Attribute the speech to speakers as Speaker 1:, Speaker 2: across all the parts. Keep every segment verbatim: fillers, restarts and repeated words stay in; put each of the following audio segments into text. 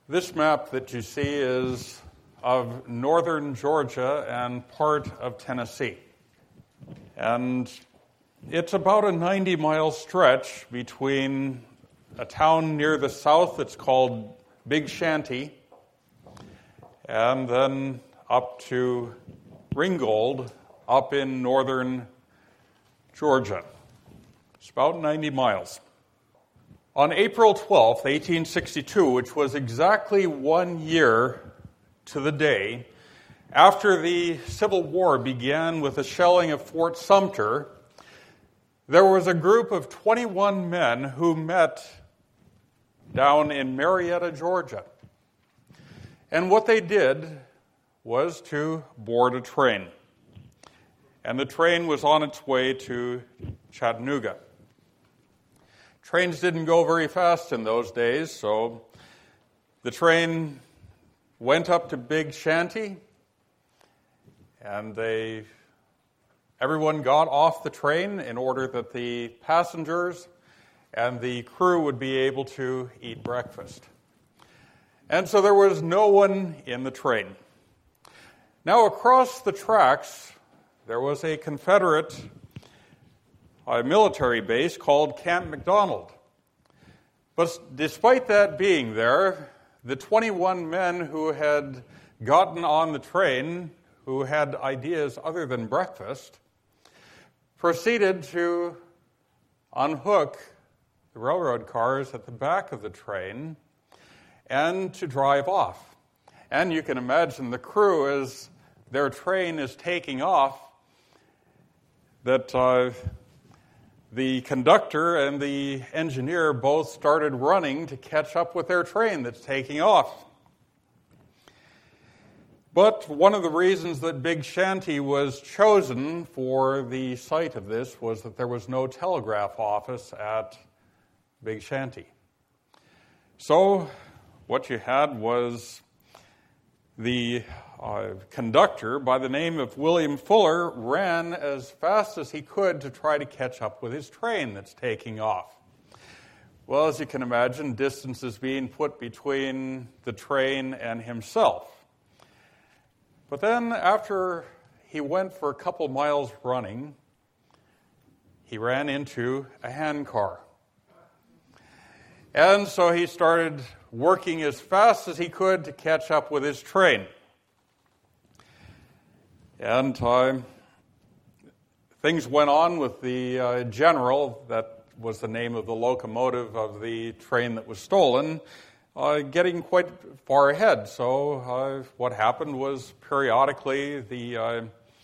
Speaker 1: This map that you see is of northern Georgia and part of Tennessee. And it's about a ninety-mile stretch between a town near the south that's called Big Shanty and then up to Ringgold up in northern Georgia. It's about ninety miles. On April twelfth, eighteen sixty-two, which was exactly one year to the day after the Civil War began with the shelling of Fort Sumter, there was a group of twenty-one men who met down in Marietta, Georgia. And what they did was to board a train. And the train was on its way to Chattanooga. Trains didn't go very fast in those days, so the train went up to Big Shanty, and they everyone got off the train in order that the passengers and the crew would be able to eat breakfast. And so there was no one in the train. Now across the tracks, there was a Confederate a military base called Camp McDonald. But despite that being there, the twenty-one men who had gotten on the train, who had ideas other than breakfast, proceeded to unhook the railroad cars at the back of the train and to drive off. And you can imagine the crew, as their train is taking off, that uh, the conductor and the engineer both started running to catch up with their train that's taking off. But one of the reasons that Big Shanty was chosen for the site of this was that there was no telegraph office at Big Shanty. So what you had was the uh, conductor, by the name of William Fuller, ran as fast as he could to try to catch up with his train that's taking off. Well, as you can imagine, distance is being put between the train and himself. But then after he went for a couple miles running, he ran into a handcar. And so he started working as fast as he could to catch up with his train. And uh, things went on with the uh, General, that was the name of the locomotive of the train that was stolen, uh, getting quite far ahead. So uh, what happened was periodically the uh,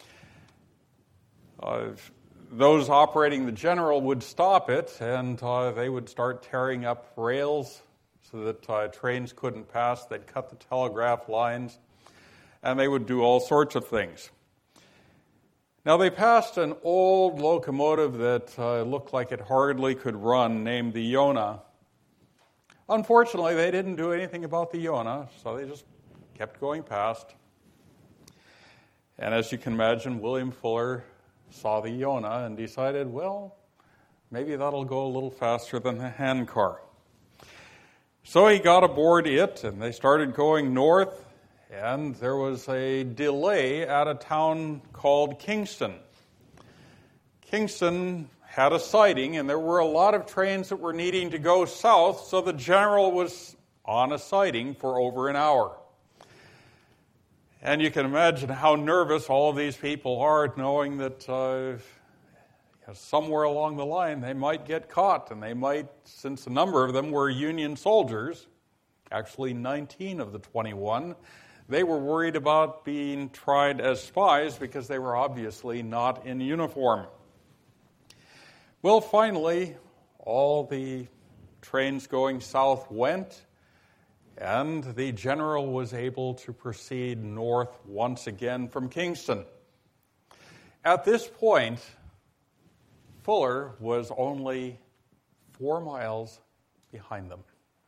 Speaker 1: uh, those operating the General would stop it, and uh, they would start tearing up rails so that uh, trains couldn't pass. They'd cut the telegraph lines, and they would do all sorts of things. Now, they passed an old locomotive that uh, looked like it hardly could run, named the Yonah. Unfortunately, they didn't do anything about the Yonah, so they just kept going past. And as you can imagine, William Fuller saw the Yonah and decided, well, maybe that'll go a little faster than the handcar. So he got aboard it, and they started going north, and there was a delay at a town called Kingston. Kingston had a siding, and there were a lot of trains that were needing to go south, so the General was on a siding for over an hour. And you can imagine how nervous all of these people are, knowing that uh, somewhere along the line they might get caught, and they might, since a number of them were Union soldiers, actually nineteen of the twenty-one, they were worried about being tried as spies because they were obviously not in uniform. Well, finally, all the trains going south went, and the General was able to proceed north once again from Kingston. At this point, Fuller was only four miles behind them.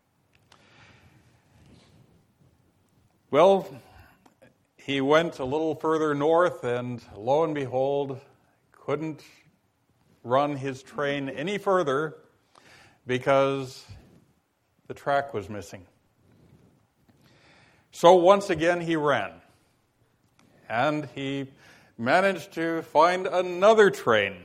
Speaker 1: Well, he went a little further north, and lo and behold, couldn't run his train any further because the track was missing. So once again he ran. And he managed to find another train.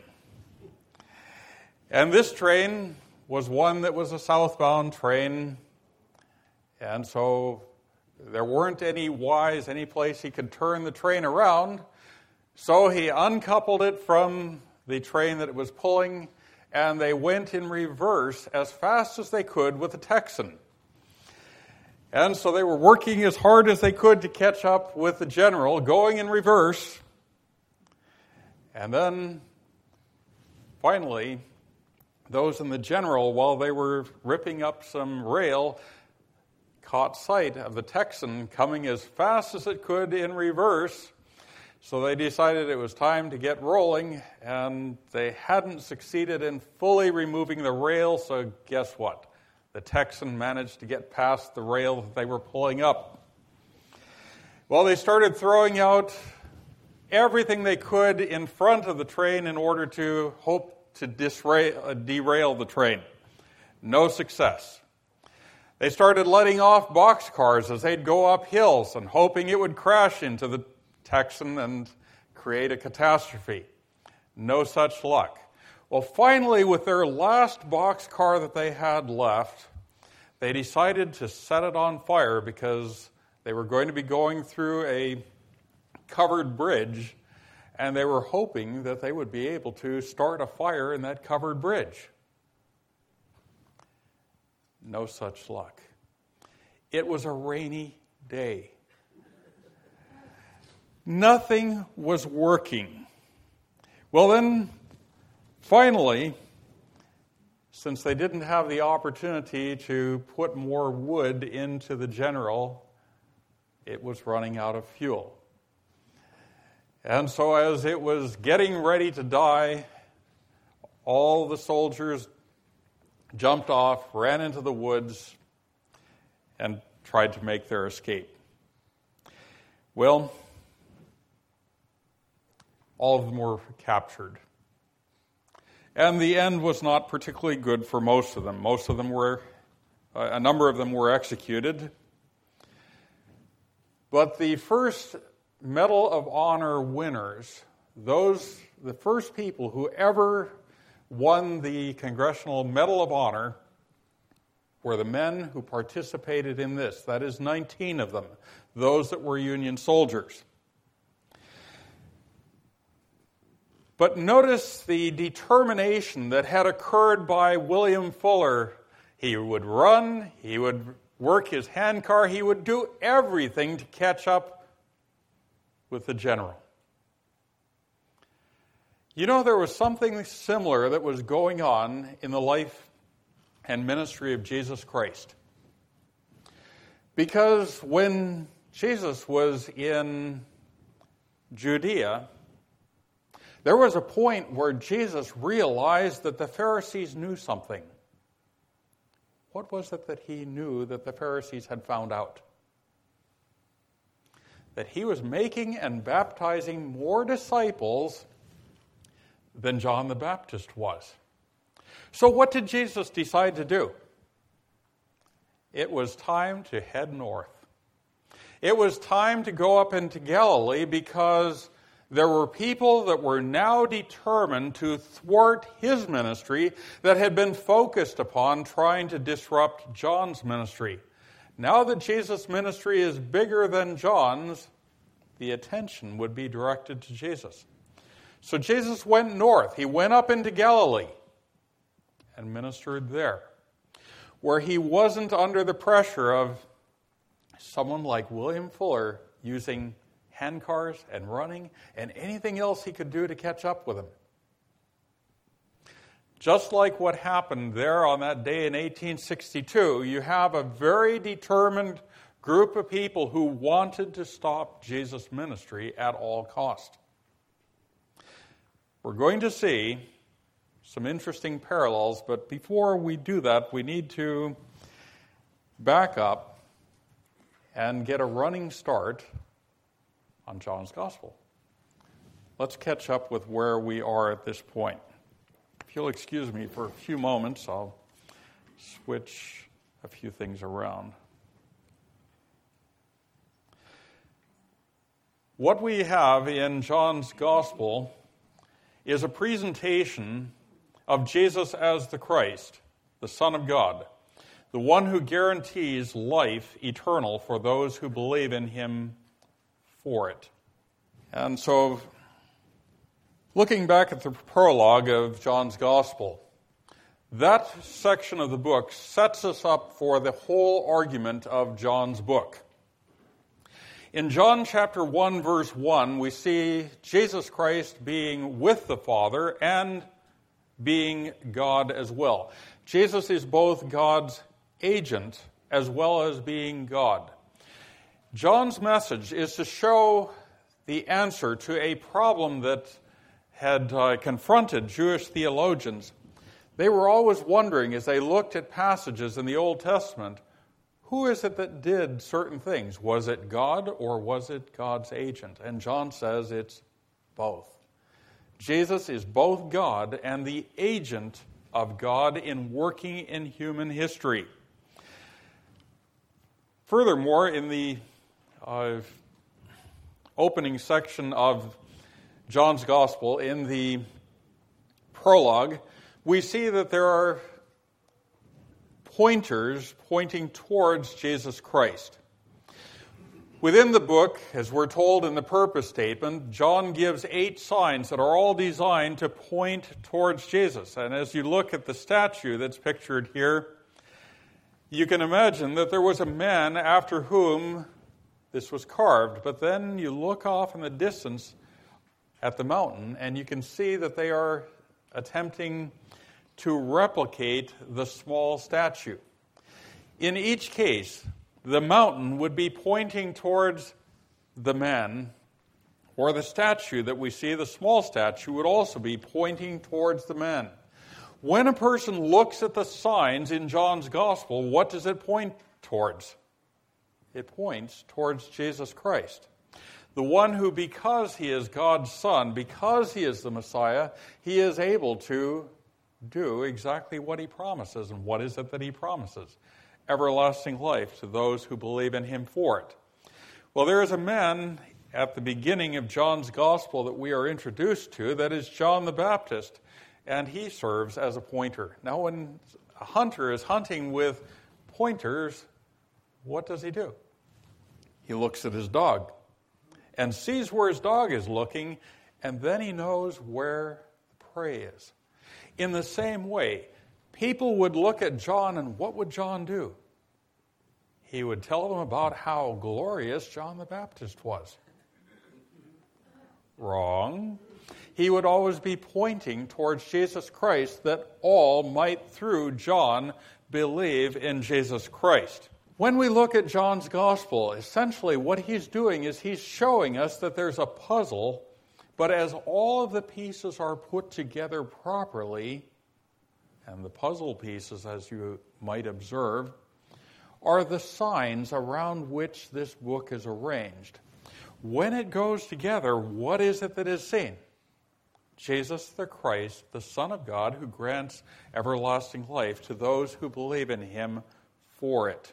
Speaker 1: And this train was one that was a southbound train. And so there weren't any Ys, any place he could turn the train around. So he uncoupled it from the train that it was pulling, and they went in reverse as fast as they could with the Texan. And so they were working as hard as they could to catch up with the general, going in reverse. And then, finally, those in the general, while they were ripping up some rail, caught sight of the Texan coming as fast as it could in reverse. So they decided it was time to get rolling, and they hadn't succeeded in fully removing the rail, so guess what? The Texan managed to get past the rail that they were pulling up. Well, they started throwing out everything they could in front of the train in order to hope to disrail, uh, derail the train. No success. They started letting off boxcars as they'd go up hills and hoping it would crash into the Texan and create a catastrophe. No such luck. Well, finally, with their last boxcar that they had left, they decided to set it on fire because they were going to be going through a covered bridge, and they were hoping that they would be able to start a fire in that covered bridge. No such luck. It was a rainy day. Nothing was working. Well, then, finally, since they didn't have the opportunity to put more wood into the general, it was running out of fuel. And so as it was getting ready to die, all the soldiers jumped off, ran into the woods, and tried to make their escape. Well, all of them were captured. And the end was not particularly good for most of them. Most of them were, a number of them were executed. But the first Medal of Honor winners, those, the first people who ever won the Congressional Medal of Honor, were the men who participated in this. That is nineteen of them, those that were Union soldiers. But notice the determination that had occurred by William Fuller. He would run, he would work his handcar, he would do everything to catch up with the general. You know, there was something similar that was going on in the life and ministry of Jesus Christ. Because when Jesus was in Judea, there was a point where Jesus realized that the Pharisees knew something. What was it that he knew that the Pharisees had found out? That he was making and baptizing more disciples than John the Baptist was. So what did Jesus decide to do? It was time to head north. It was time to go up into Galilee because there were people that were now determined to thwart his ministry that had been focused upon trying to disrupt John's ministry. Now that Jesus' ministry is bigger than John's, the attention would be directed to Jesus. So Jesus went north. He went up into Galilee and ministered there, where he wasn't under the pressure of someone like William Fuller using handcars and running and anything else he could do to catch up with him. Just like what happened there on that day in eighteen sixty-two, you have a very determined group of people who wanted to stop Jesus' ministry at all cost. We're going to see some interesting parallels, but before we do that, we need to back up and get a running start on John's Gospel. Let's catch up with where we are at this point. If you'll excuse me for a few moments, I'll switch a few things around. What we have in John's Gospel is a presentation of Jesus as the Christ, the Son of God, the one who guarantees life eternal for those who believe in him for it. And so, looking back at the prologue of John's Gospel, that section of the book sets us up for the whole argument of John's book. In John chapter one, verse one, we see Jesus Christ being with the Father and being God as well. Jesus is both God's agent as well as being God. John's message is to show the answer to a problem that had uh, confronted Jewish theologians. They were always wondering, as they looked at passages in the Old Testament, who is it that did certain things? Was it God or was it God's agent? And John says it's both. Jesus is both God and the agent of God in working in human history. Furthermore, in the uh, opening section of John's Gospel, in the prologue, we see that there are pointers pointing towards Jesus Christ. Within the book, as we're told in the purpose statement, John gives eight signs that are all designed to point towards Jesus. And as you look at the statue that's pictured here, you can imagine that there was a man after whom this was carved. But then you look off in the distance at the mountain, and you can see that they are attempting to replicate the small statue. In each case, the mountain would be pointing towards the man, or the statue that we see, the small statue, would also be pointing towards the man. When a person looks at the signs in John's Gospel, what does it point towards? It points towards Jesus Christ, the one who, because he is God's Son, because he is the Messiah, he is able to do exactly what he promises. And what is it that he promises? Everlasting life to those who believe in him for it. Well, there is a man at the beginning of John's Gospel that we are introduced to, that is John the Baptist, and he serves as a pointer. Now, when a hunter is hunting with pointers, what does he do? He looks at his dog and sees where his dog is looking, and then he knows where the prey is. In the same way, people would look at John, and what would John do? He would tell them about how glorious John the Baptist was. Wrong. He would always be pointing towards Jesus Christ, that all might, through John, believe in Jesus Christ. When we look at John's Gospel, essentially what he's doing is he's showing us that there's a puzzle, but as all of the pieces are put together properly, and the puzzle pieces, as you might observe, are the signs around which this book is arranged. When it goes together, what is it that is seen? Jesus the Christ, the Son of God, who grants everlasting life to those who believe in him for it.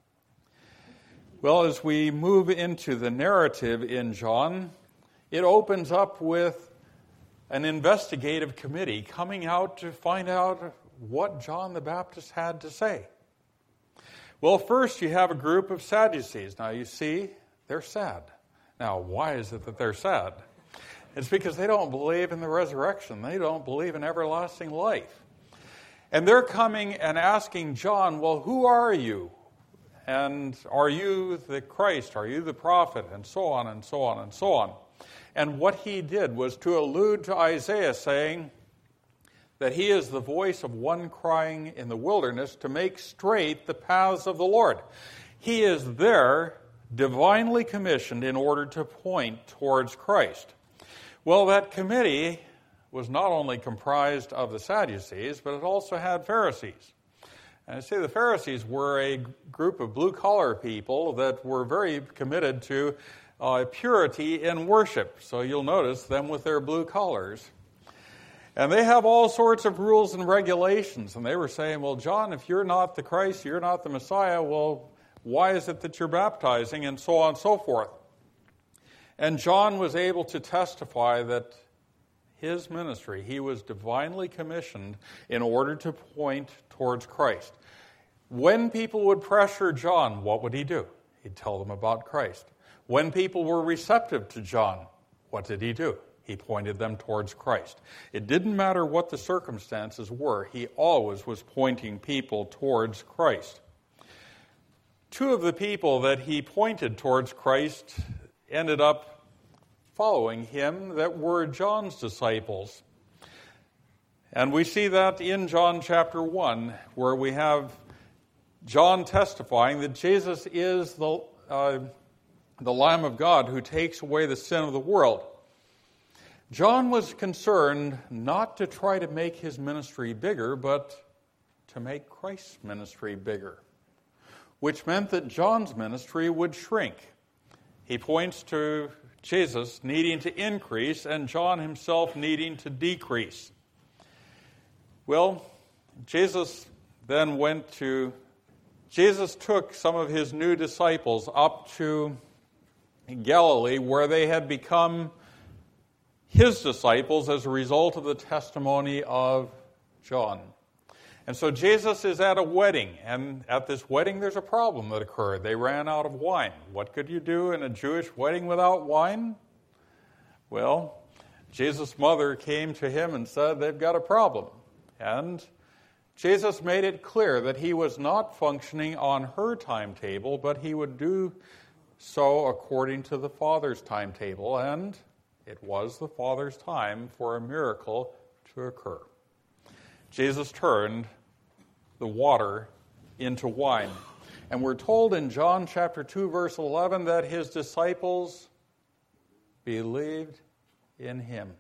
Speaker 1: Well, as we move into the narrative in John, it opens up with an investigative committee coming out to find out what John the Baptist had to say. Well, first you have a group of Sadducees. Now you see, they're sad. Now, why is it that they're sad? It's because they don't believe in the resurrection. They don't believe in everlasting life. And they're coming and asking John, well, who are you? And are you the Christ? Are you the prophet? And so on and so on and so on. And what he did was to allude to Isaiah, saying that he is the voice of one crying in the wilderness to make straight the paths of the Lord. He is there divinely commissioned in order to point towards Christ. Well, that committee was not only comprised of the Sadducees, but it also had Pharisees. And I say the Pharisees were a group of blue-collar people that were very committed to uh, purity in worship. So you'll notice them with their blue collars. And they have all sorts of rules and regulations. And they were saying, well, John, if you're not the Christ, you're not the Messiah, well, why is it that you're baptizing? And so on and so forth. And John was able to testify that his ministry, he was divinely commissioned in order to point towards Christ. When people would pressure John, what would he do? He'd tell them about Christ. When people were receptive to John, what did he do? He pointed them towards Christ. It didn't matter what the circumstances were. He always was pointing people towards Christ. Two of the people that he pointed towards Christ ended up following him that were John's disciples. And we see that in John chapter one, where we have John testifying that Jesus is the, uh, the Lamb of God who takes away the sin of the world. John was concerned not to try to make his ministry bigger, but to make Christ's ministry bigger, which meant that John's ministry would shrink. He points to Jesus needing to increase and John himself needing to decrease. Well, Jesus then went to, Jesus took some of his new disciples up to Galilee, where they had become his disciples as a result of the testimony of John. And so Jesus is at a wedding, and at this wedding there's a problem that occurred. They ran out of wine. What could you do in a Jewish wedding without wine? Well, Jesus' mother came to him and said, they've got a problem. And Jesus made it clear that he was not functioning on her timetable, but he would do so according to the Father's timetable, and it was the Father's time for a miracle to occur. Jesus turned the water into wine. And we're told in John chapter two, verse eleven, that his disciples believed in him.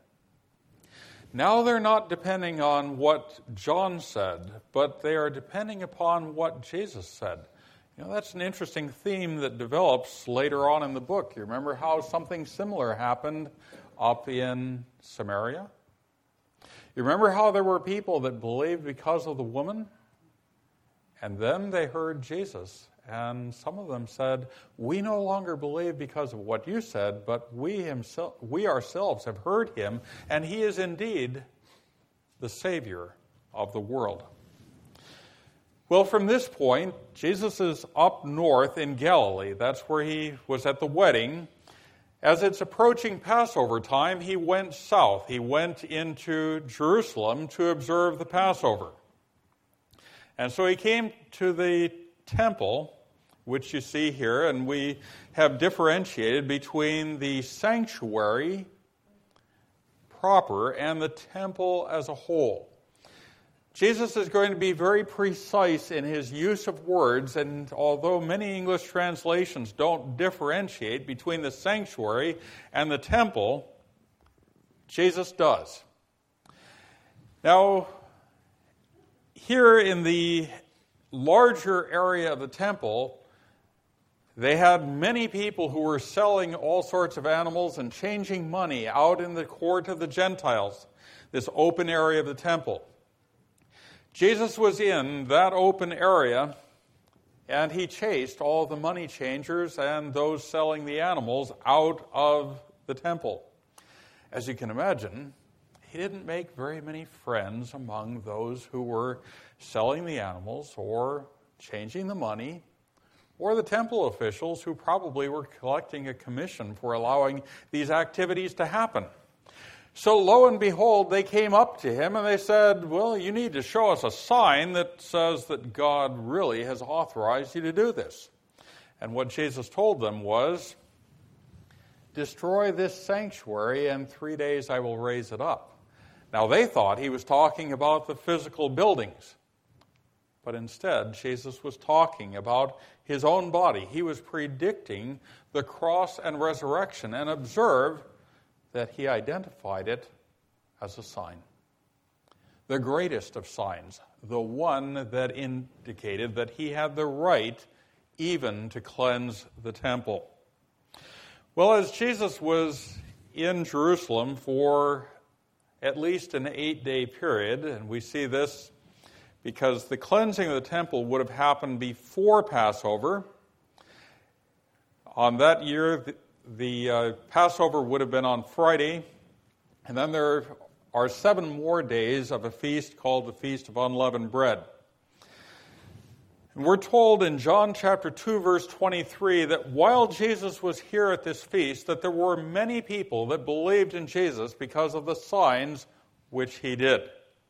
Speaker 1: Now they're not depending on what John said, but they are depending upon what Jesus said. You know, that's an interesting theme that develops later on in the book. You remember how something similar happened up in Samaria? You remember how there were people that believed because of the woman? And then they heard Jesus, and some of them said, we no longer believe because of what you said, but we himself, we ourselves have heard him, and he is indeed the Savior of the world. Well, from this point, Jesus is up north in Galilee. That's where he was at the wedding. As it's approaching Passover time, he went south. He went into Jerusalem to observe the Passover. And so he came to the temple, which you see here, and we have differentiated between the sanctuary proper and the temple as a whole. Jesus is going to be very precise in his use of words, and although many English translations don't differentiate between the sanctuary and the temple, Jesus does. Now, here in the larger area of the temple, they had many people who were selling all sorts of animals and changing money out in the court of the Gentiles, this open area of the temple. Jesus was in that open area, and he chased all the money changers and those selling the animals out of the temple. As you can imagine, he didn't make very many friends among those who were selling the animals or changing the money, or the temple officials who probably were collecting a commission for allowing these activities to happen. So lo and behold, they came up to him and they said, well, you need to show us a sign that says that God really has authorized you to do this. And what Jesus told them was, destroy this sanctuary and three days I will raise it up. Now they thought he was talking about the physical buildings. But instead, Jesus was talking about his own body. He was predicting the cross and resurrection, and observe that he identified it as a sign. The greatest of signs, the one that indicated that he had the right even to cleanse the temple. Well, as Jesus was in Jerusalem for at least an eight-day period, and we see this because the cleansing of the temple would have happened before Passover. On that year, the uh, Passover would have been on Friday, and then there are seven more days of a feast called the Feast of Unleavened Bread. And we're told in John chapter two, verse twenty-three, that while Jesus was here at this feast, that there were many people that believed in Jesus because of the signs which he did.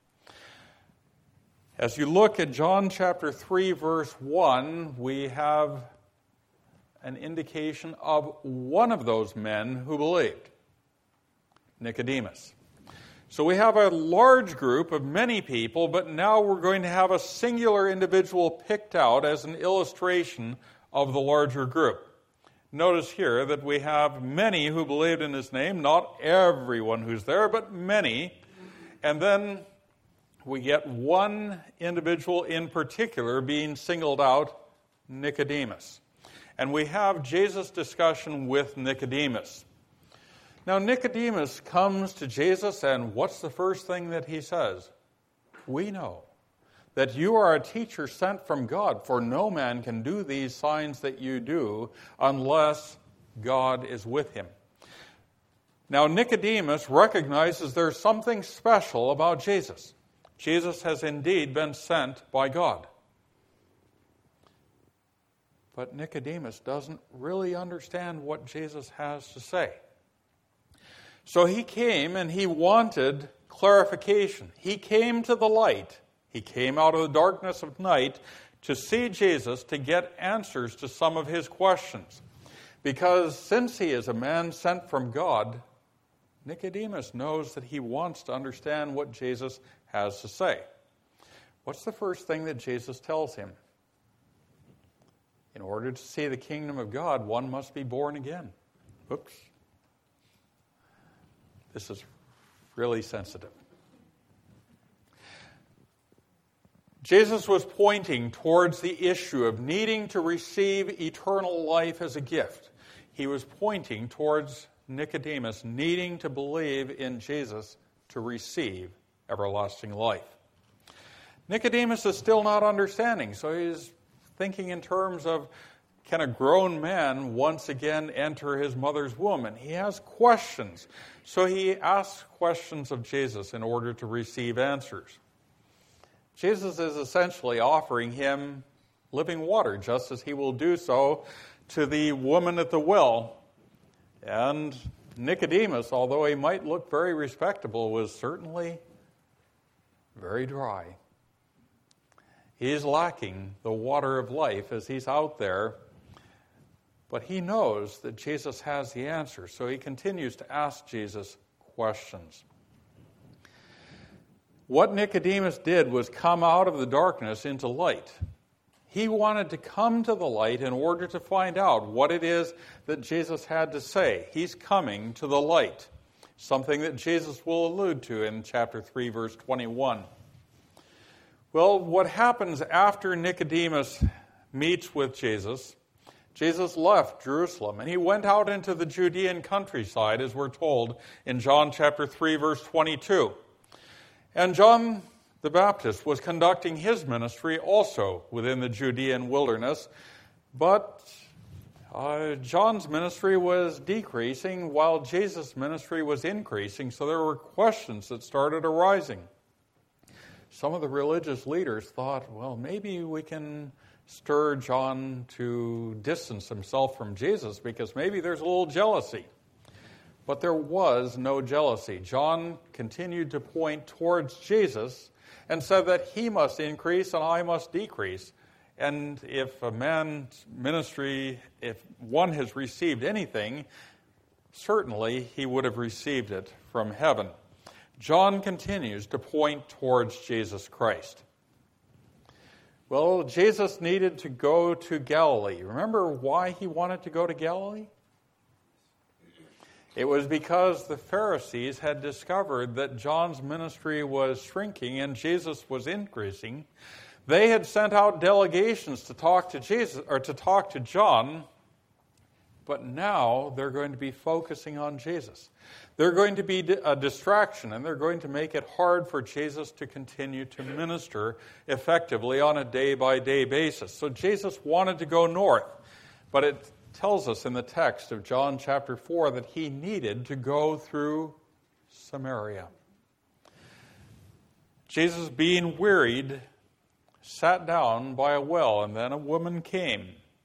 Speaker 1: As you look at John chapter three, verse one, we have an indication of one of those men who believed, Nicodemus. So we have a large group of many people, but now we're going to have a singular individual picked out as an illustration of the larger group. Notice here that we have many who believed in his name, not everyone who's there, but many. And then we get one individual in particular being singled out, Nicodemus. And we have Jesus' discussion with Nicodemus. Now, Nicodemus comes to Jesus, and what's the first thing that he says? We know that you are a teacher sent from God, for no man can do these signs that you do unless God is with him. Now, Nicodemus recognizes there's something special about Jesus. Jesus has indeed been sent by God. But Nicodemus doesn't really understand what Jesus has to say. So he came and he wanted clarification. He came to the light. He came out of the darkness of night to see Jesus, to get answers to some of his questions. Because since he is a man sent from God, Nicodemus knows that he wants to understand what Jesus has to say. What's the first thing that Jesus tells him? In order to see the kingdom of God, one must be born again. Oops. This is really sensitive. Jesus was pointing towards the issue of needing to receive eternal life as a gift. He was pointing towards Nicodemus needing to believe in Jesus to receive everlasting life. Nicodemus is still not understanding, so he's thinking in terms of, can a grown man once again enter his mother's womb? And he has questions. So he asks questions of Jesus in order to receive answers. Jesus is essentially offering him living water, just as he will do so to the woman at the well. And Nicodemus, although he might look very respectable, was certainly very dry. He's lacking the water of life as he's out there. But he knows that Jesus has the answer, so he continues to ask Jesus questions. What Nicodemus did was come out of the darkness into light. He wanted to come to the light in order to find out what it is that Jesus had to say. He's coming to the light, something that Jesus will allude to in chapter three, verse twenty-one. Well, what happens after Nicodemus meets with Jesus? Jesus left Jerusalem, and he went out into the Judean countryside, as we're told in John chapter three, verse twenty-two. And John the Baptist was conducting his ministry also within the Judean wilderness, but uh, John's ministry was decreasing while Jesus' ministry was increasing, so there were questions that started arising. Some of the religious leaders thought, well, maybe we can stir John to distance himself from Jesus because maybe there's a little jealousy. But there was no jealousy. John continued to point towards Jesus and said that he must increase and I must decrease. And if a man's ministry, if one has received anything, certainly he would have received it from heaven. John continues to point towards Jesus Christ. Well, Jesus needed to go to Galilee. Remember why he wanted to go to Galilee? It was because the Pharisees had discovered that John's ministry was shrinking and Jesus was increasing. They had sent out delegations to talk to Jesus or to talk to John, but now they're going to be focusing on Jesus. They're going to be a distraction, and they're going to make it hard for Jesus to continue to minister effectively on a day-by-day basis. So Jesus wanted to go north, but it tells us in the text of John chapter four that he needed to go through Samaria. Jesus, being wearied, sat down by a well, and then a woman came.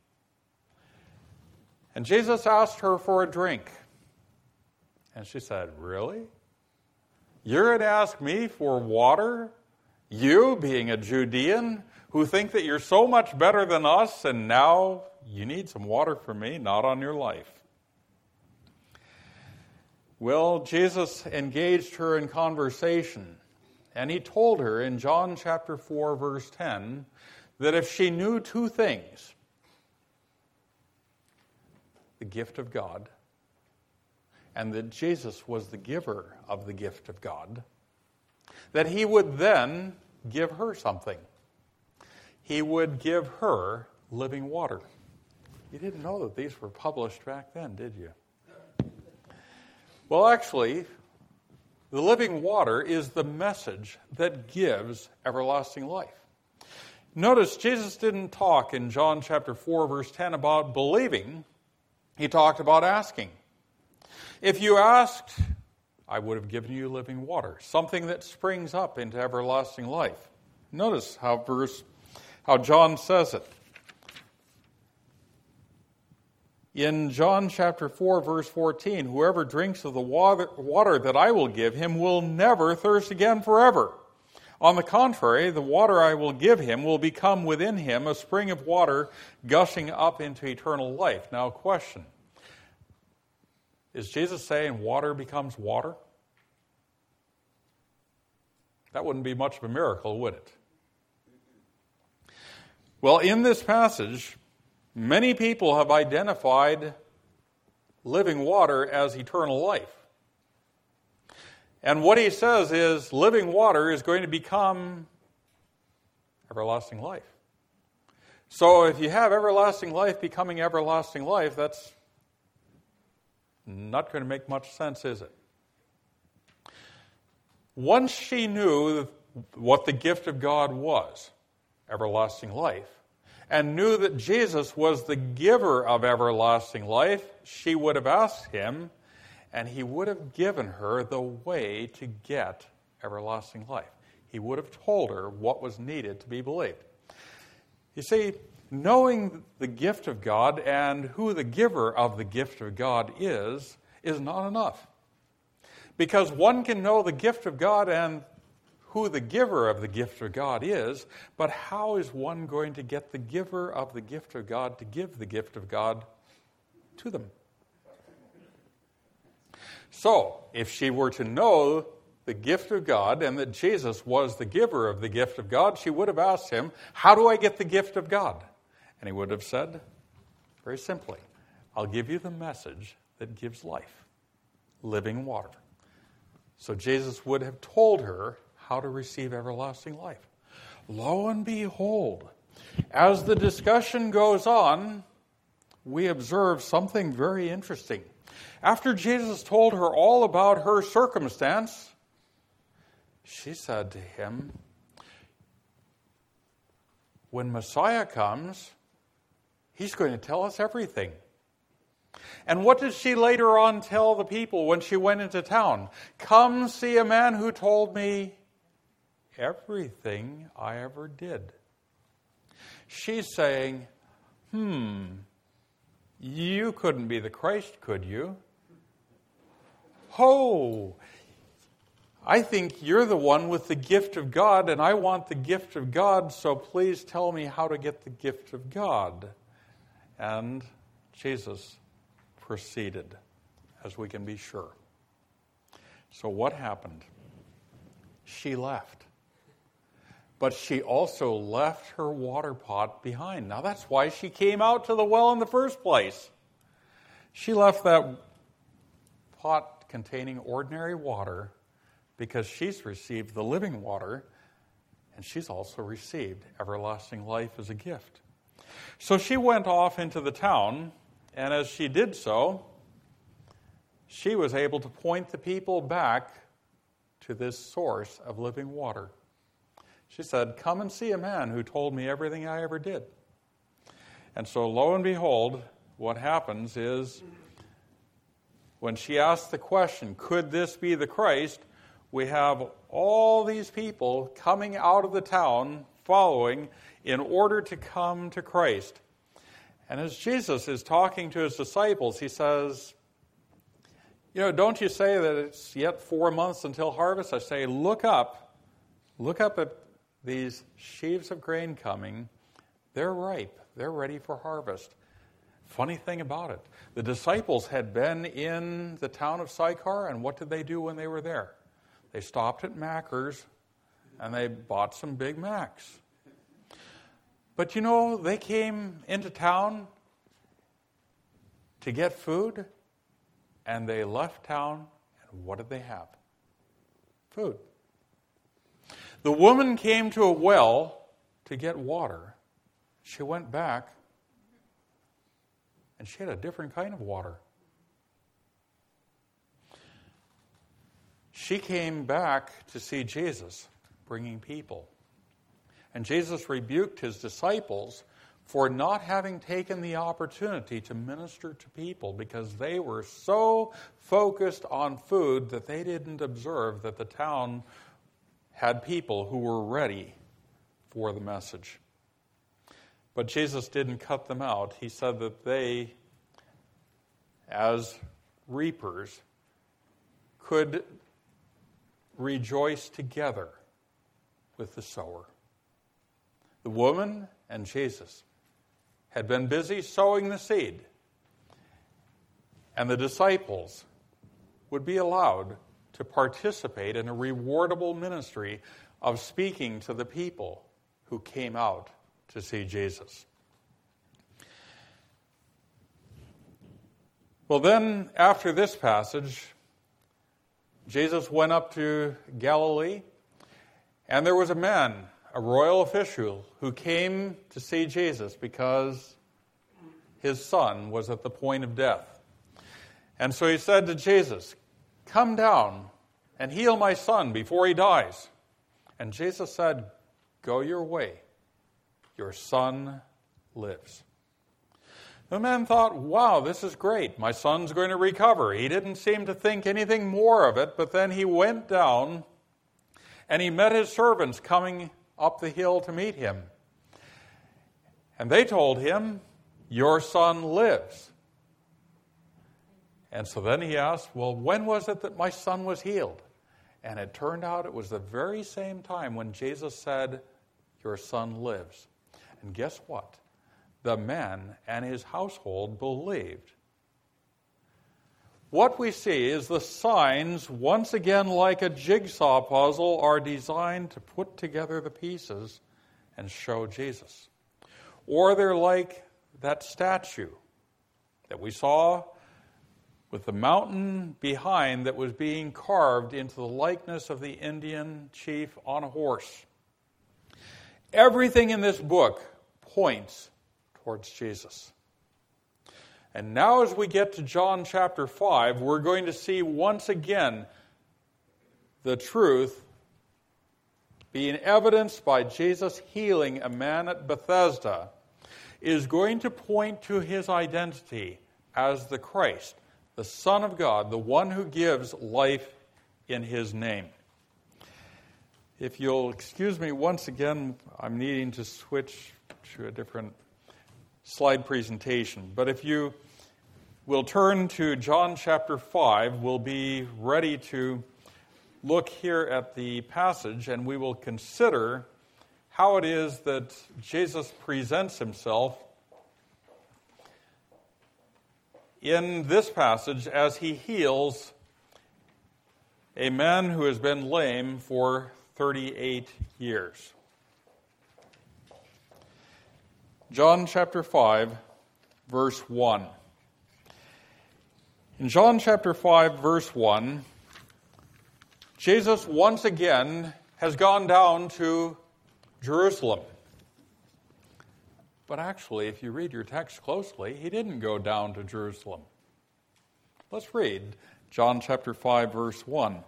Speaker 1: And Jesus asked her for a drink. And she said, "Really? You're going to ask me for water? You, being a Judean, who think that you're so much better than us, and now you need some water from me? Not on your life." Well, Jesus engaged her in conversation, and he told her in John chapter four, verse ten, that if she knew two things, the gift of God, and that Jesus was the giver of the gift of God, that he would then give her something. He would give her living water. You didn't know that these were published back then, did you? Well, actually, the living water is the message that gives everlasting life. Notice Jesus didn't talk in John chapter four, verse ten about believing. He talked about asking. If you asked, I would have given you living water, something that springs up into everlasting life. Notice how verse, how John says it. In John chapter four, verse fourteen, whoever drinks of the water, water that I will give him will never thirst again forever. On the contrary, the water I will give him will become within him a spring of water gushing up into eternal life. Now, question. Is Jesus saying water becomes water? That wouldn't be much of a miracle, would it? Well, in this passage, many people have identified living water as eternal life. And what he says is living water is going to become everlasting life. So if you have everlasting life becoming everlasting life, that's not going to make much sense, is it? Once she knew what the gift of God was, everlasting life, and knew that Jesus was the giver of everlasting life, she would have asked him, and he would have given her the way to get everlasting life. He would have told her what was needed to be believed. You see, knowing the gift of God and who the giver of the gift of God is, is not enough. Because one can know the gift of God and who the giver of the gift of God is, but how is one going to get the giver of the gift of God to give the gift of God to them? So, if she were to know the gift of God and that Jesus was the giver of the gift of God, she would have asked him, how do I get the gift of God? And he would have said, very simply, I'll give you the message that gives life, living water. So Jesus would have told her how to receive everlasting life. Lo and behold, as the discussion goes on, we observe something very interesting. After Jesus told her all about her circumstance, she said to him, when Messiah comes, he's going to tell us everything. And what did she later on tell the people when she went into town? Come see a man who told me everything I ever did. She's saying, hmm, you couldn't be the Christ, could you? Oh, I think you're the one with the gift of God, and I want the gift of God, so please tell me how to get the gift of God. And Jesus proceeded, as we can be sure. So what happened? She left. But she also left her water pot behind. Now that's why she came out to the well in the first place. She left that pot containing ordinary water because she's received the living water, and she's also received everlasting life as a gift. So she went off into the town, and as she did so, she was able to point the people back to this source of living water. She said, come and see a man who told me everything I ever did. And so lo and behold, what happens is when she asks the question, could this be the Christ, we have all these people coming out of the town following in order to come to Christ. And as Jesus is talking to his disciples, he says, you know, don't you say that it's yet four months until harvest? I say, look up. Look up at these sheaves of grain coming. They're ripe. They're ready for harvest. Funny thing about it, the disciples had been in the town of Sychar, and what did they do when they were there? They stopped at Macker's, and they bought some Big Macs. But you know, they came into town to get food, and they left town, and what did they have? Food. The woman came to a well to get water. She went back, and she had a different kind of water. She came back to see Jesus, bringing people. And Jesus rebuked his disciples for not having taken the opportunity to minister to people because they were so focused on food that they didn't observe that the town had people who were ready for the message. But Jesus didn't cut them out. He said that they, as reapers, could rejoice together with the sower. The woman and Jesus had been busy sowing the seed, and the disciples would be allowed to participate in a rewardable ministry of speaking to the people who came out to see Jesus. Well, then, after this passage, Jesus went up to Galilee, and there was a man, a royal official, who came to see Jesus because his son was at the point of death. And so he said to Jesus, "Come down and heal my son before he dies." And Jesus said, "Go your way. Your son lives." The man thought, wow, this is great. My son's going to recover. He didn't seem to think anything more of it, but then he went down and he met his servants coming up the hill to meet him. And they told him, "Your son lives." And so then he asked, well, when was it that my son was healed? And it turned out it was the very same time when Jesus said, "Your son lives." And guess what? The man and his household believed. What we see is the signs, once again like a jigsaw puzzle, are designed to put together the pieces and show Jesus. Or they're like that statue that we saw with the mountain behind that was being carved into the likeness of the Indian chief on a horse. Everything in this book points towards Jesus. And now as we get to John chapter five, we're going to see once again the truth being evidenced by Jesus healing a man at Bethesda is going to point to his identity as the Christ, the Son of God, the one who gives life in his name. If you'll excuse me once again, I'm needing to switch to a different slide presentation. But if you will turn to John chapter five, we'll be ready to look here at the passage, and we will consider how it is that Jesus presents himself in this passage as he heals a man who has been lame for thirty-eight years. John chapter five, verse one. In John chapter five, verse one, Jesus once again has gone down to Jerusalem. But actually, if you read your text closely, he didn't go down to Jerusalem. Let's read John chapter five, verse one.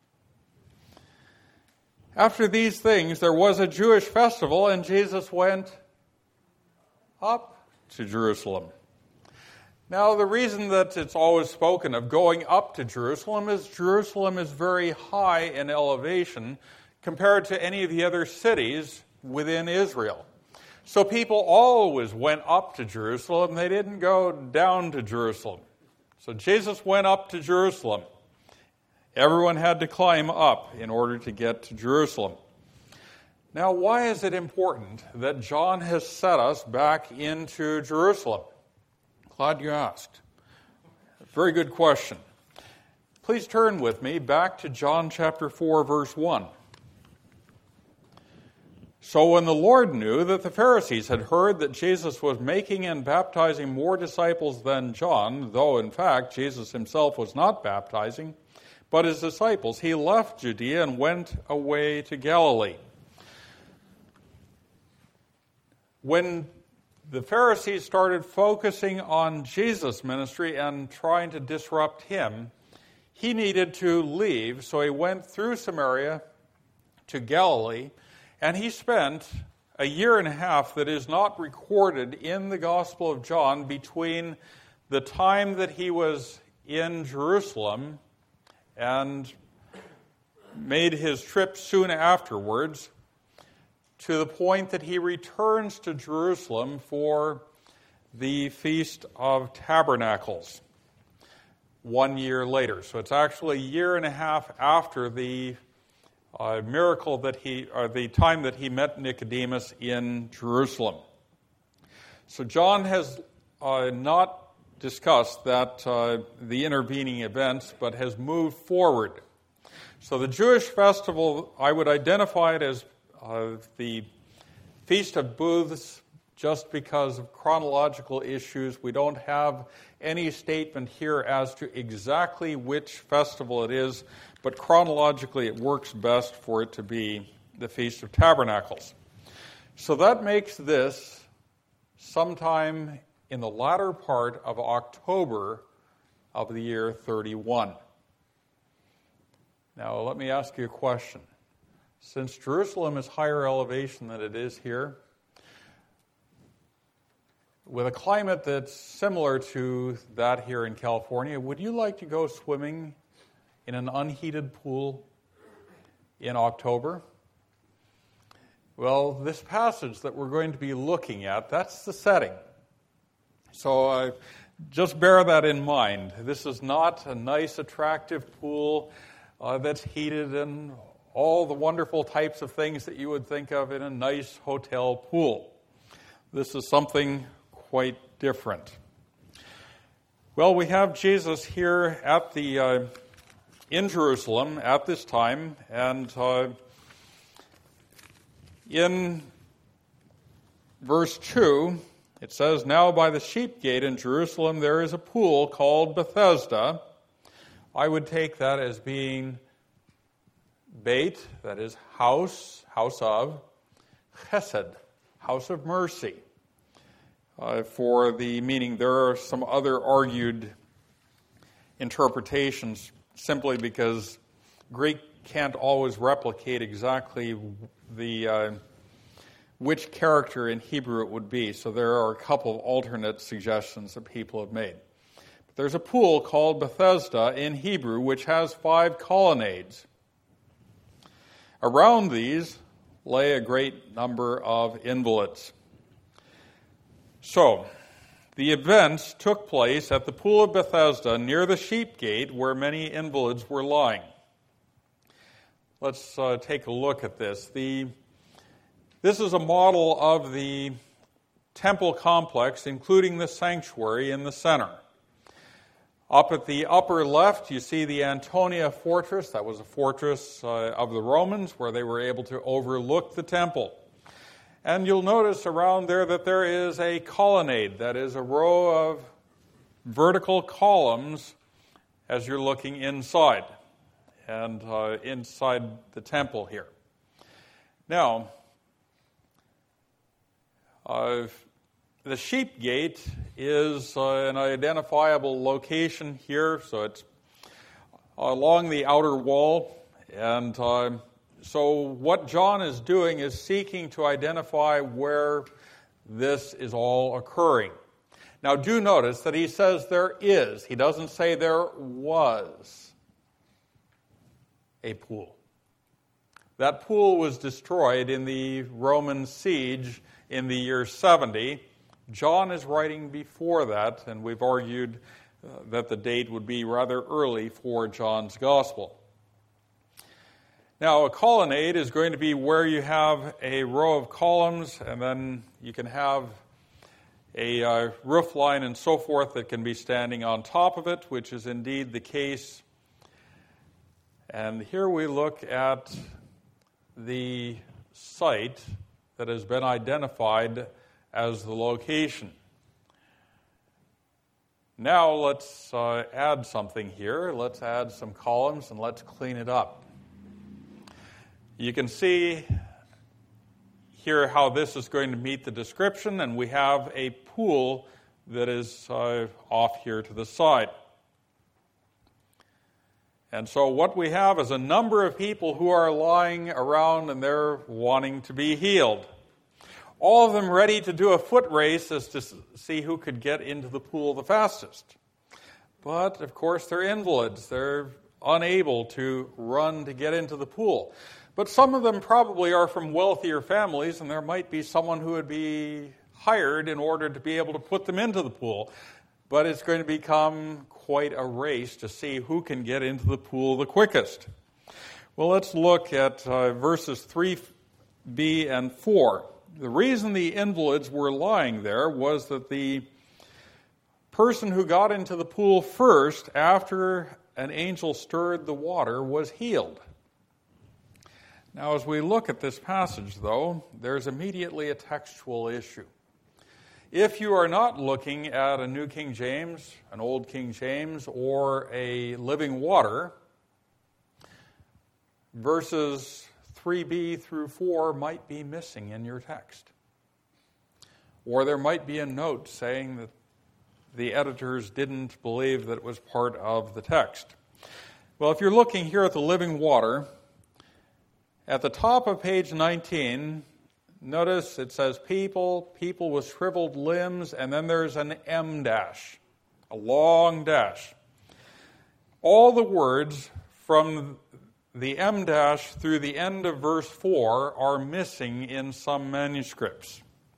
Speaker 1: After these things, there was a Jewish festival, and Jesus went up to Jerusalem. Now, the reason that it's always spoken of going up to Jerusalem is Jerusalem is very high in elevation compared to any of the other cities within Israel. So people always went up to Jerusalem. They didn't go down to Jerusalem. So Jesus went up to Jerusalem. Everyone had to climb up in order to get to Jerusalem. Now, why is it important that John has set us back into Jerusalem? Glad you asked. Very good question. Please turn with me back to John chapter four, verse one. So when the Lord knew that the Pharisees had heard that Jesus was making and baptizing more disciples than John, though in fact Jesus himself was not baptizing, but his disciples, he left Judea and went away to Galilee. When the Pharisees started focusing on Jesus' ministry and trying to disrupt him, he needed to leave, so he went through Samaria to Galilee, and he spent a year and a half that is not recorded in the Gospel of John between the time that he was in Jerusalem and made his trip soon afterwards to the point that he returns to Jerusalem for the Feast of Tabernacles one year later. So it's actually a year and a half after the uh, miracle that he, or the time that he met Nicodemus in Jerusalem. So John has uh, not discussed that uh, the intervening events, but has moved forward. So the Jewish festival, I would identify it as uh, the Feast of Booths, just because of chronological issues. We don't have any statement here as to exactly which festival it is, but chronologically it works best for it to be the Feast of Tabernacles. So that makes this sometime in the latter part of October of the year thirty-one. Now let me ask you a question. Since Jerusalem is higher elevation than it is here, with a climate that's similar to that here in California, would you like to go swimming in an unheated pool in October? Well, this passage that we're going to be looking at, that's the setting. So uh, just bear that in mind. This is not a nice, attractive pool uh, that's heated and all the wonderful types of things that you would think of in a nice hotel pool. This is something quite different. Well, we have Jesus here at the uh, in Jerusalem at this time, and uh, in verse two, it says, "Now by the sheep gate in Jerusalem there is a pool called Bethesda." I would take that as being Beit, that is house, house of, Chesed, house of mercy. Uh, for the meaning, there are some other argued interpretations simply because Greek can't always replicate exactly the uh, which character in Hebrew it would be. So there are a couple of alternate suggestions that people have made. But there's a pool called Bethesda in Hebrew which has five colonnades. Around these lay a great number of invalids. So, the events took place at the pool of Bethesda near the sheep gate where many invalids were lying. Let's uh, take a look at this. The, this is a model of the temple complex, including the sanctuary in the center. Up at the upper left, you see the Antonia Fortress. That was a fortress uh, of the Romans where they were able to overlook the temple. And you'll notice around there that there is a colonnade, that is a row of vertical columns as you're looking inside, and uh, inside the temple here. Now, uh, the sheep gate is uh, an identifiable location here, so it's along the outer wall. And uh, so what John is doing is seeking to identify where this is all occurring. Now do notice that he says there is. He doesn't say there was a pool. That pool was destroyed in the Roman siege in the year seventy. John is writing before that, and we've argued uh, that the date would be rather early for John's gospel. Now, a colonnade is going to be where you have a row of columns, and then you can have a uh, roof line and so forth that can be standing on top of it, which is indeed the case. And here we look at the site that has been identified as the location. Now let's uh, add something here. Let's add some columns and let's clean it up. You can see here how this is going to meet the description, and we have a pool that is uh, off here to the side. And so what we have is a number of people who are lying around and they're wanting to be healed. All of them ready to do a foot race as to see who could get into the pool the fastest. But, of course, they're invalids. They're unable to run to get into the pool. But some of them probably are from wealthier families, and there might be someone who would be hired in order to be able to put them into the pool. But it's going to become quite a race to see who can get into the pool the quickest. Well, let's look at uh, verses three b and four. The reason the invalids were lying there was that the person who got into the pool first after an angel stirred the water was healed. Now, as we look at this passage, though, there's immediately a textual issue. If you are not looking at a New King James, an Old King James, or a Living Water, verses three b through four might be missing in your text. Or there might be a note saying that the editors didn't believe that it was part of the text. Well, if you're looking here at the Living Water, at the top of page nineteen, notice it says people, people with shriveled limbs, and then there's an M dash, a long dash. All the words from the M dash through the end of verse four are missing in some manuscripts.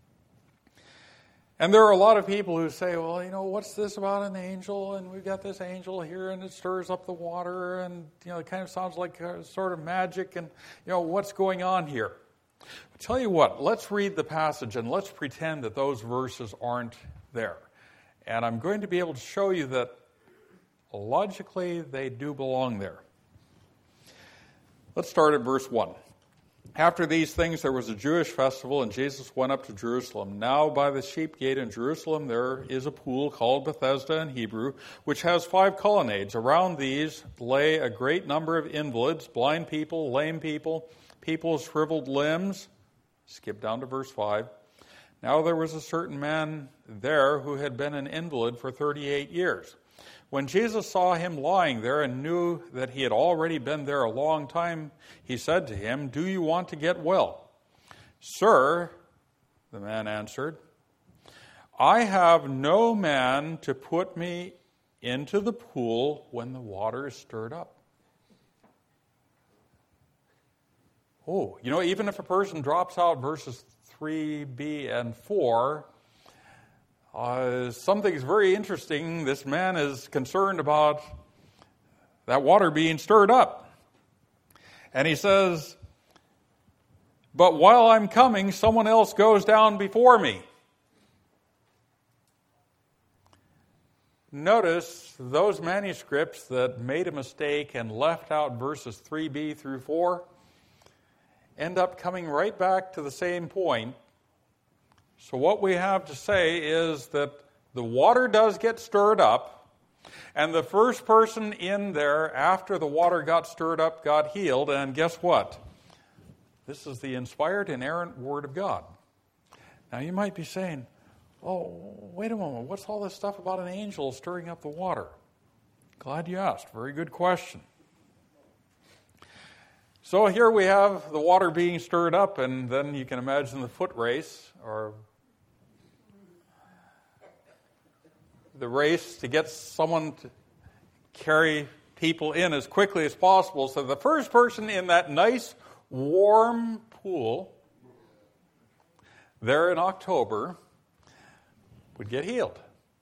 Speaker 1: And there are a lot of people who say, well, you know, what's this about an angel? And we've got this angel here, and it stirs up the water, and, you know, it kind of sounds like a sort of magic, and, you know, what's going on here? I'll tell you what, let's read the passage, and let's pretend that those verses aren't there. And I'm going to be able to show you that logically they do belong there. Let's start at verse one. After these things, there was a Jewish festival, and Jesus went up to Jerusalem. Now by the sheep gate in Jerusalem there is a pool called Bethesda in Hebrew, which has five colonnades. Around these lay a great number of invalids, blind people, lame people, people with shriveled limbs. Skip down to verse five. Now there was a certain man there who had been an invalid for thirty-eight years. When Jesus saw him lying there and knew that he had already been there a long time, he said to him, "Do you want to get well?" "Sir," the man answered, "I have no man to put me into the pool when the water is stirred up." Oh, you know, even if a person drops out verses three b and four, Uh, something's very interesting. This man is concerned about that water being stirred up. And he says, "But while I'm coming, someone else goes down before me." Notice those manuscripts that made a mistake and left out verses three b through four end up coming right back to the same point. So what we have to say is that the water does get stirred up, and the first person in there after the water got stirred up got healed, and guess what? This is the inspired, inerrant Word of God. Now you might be saying, oh, wait a moment, what's all this stuff about an angel stirring up the water? Glad you asked. Very good question. So here we have the water being stirred up, and then you can imagine the foot race, or the race to get someone to carry people in as quickly as possible. So the first person in that nice, warm pool there in October would get healed.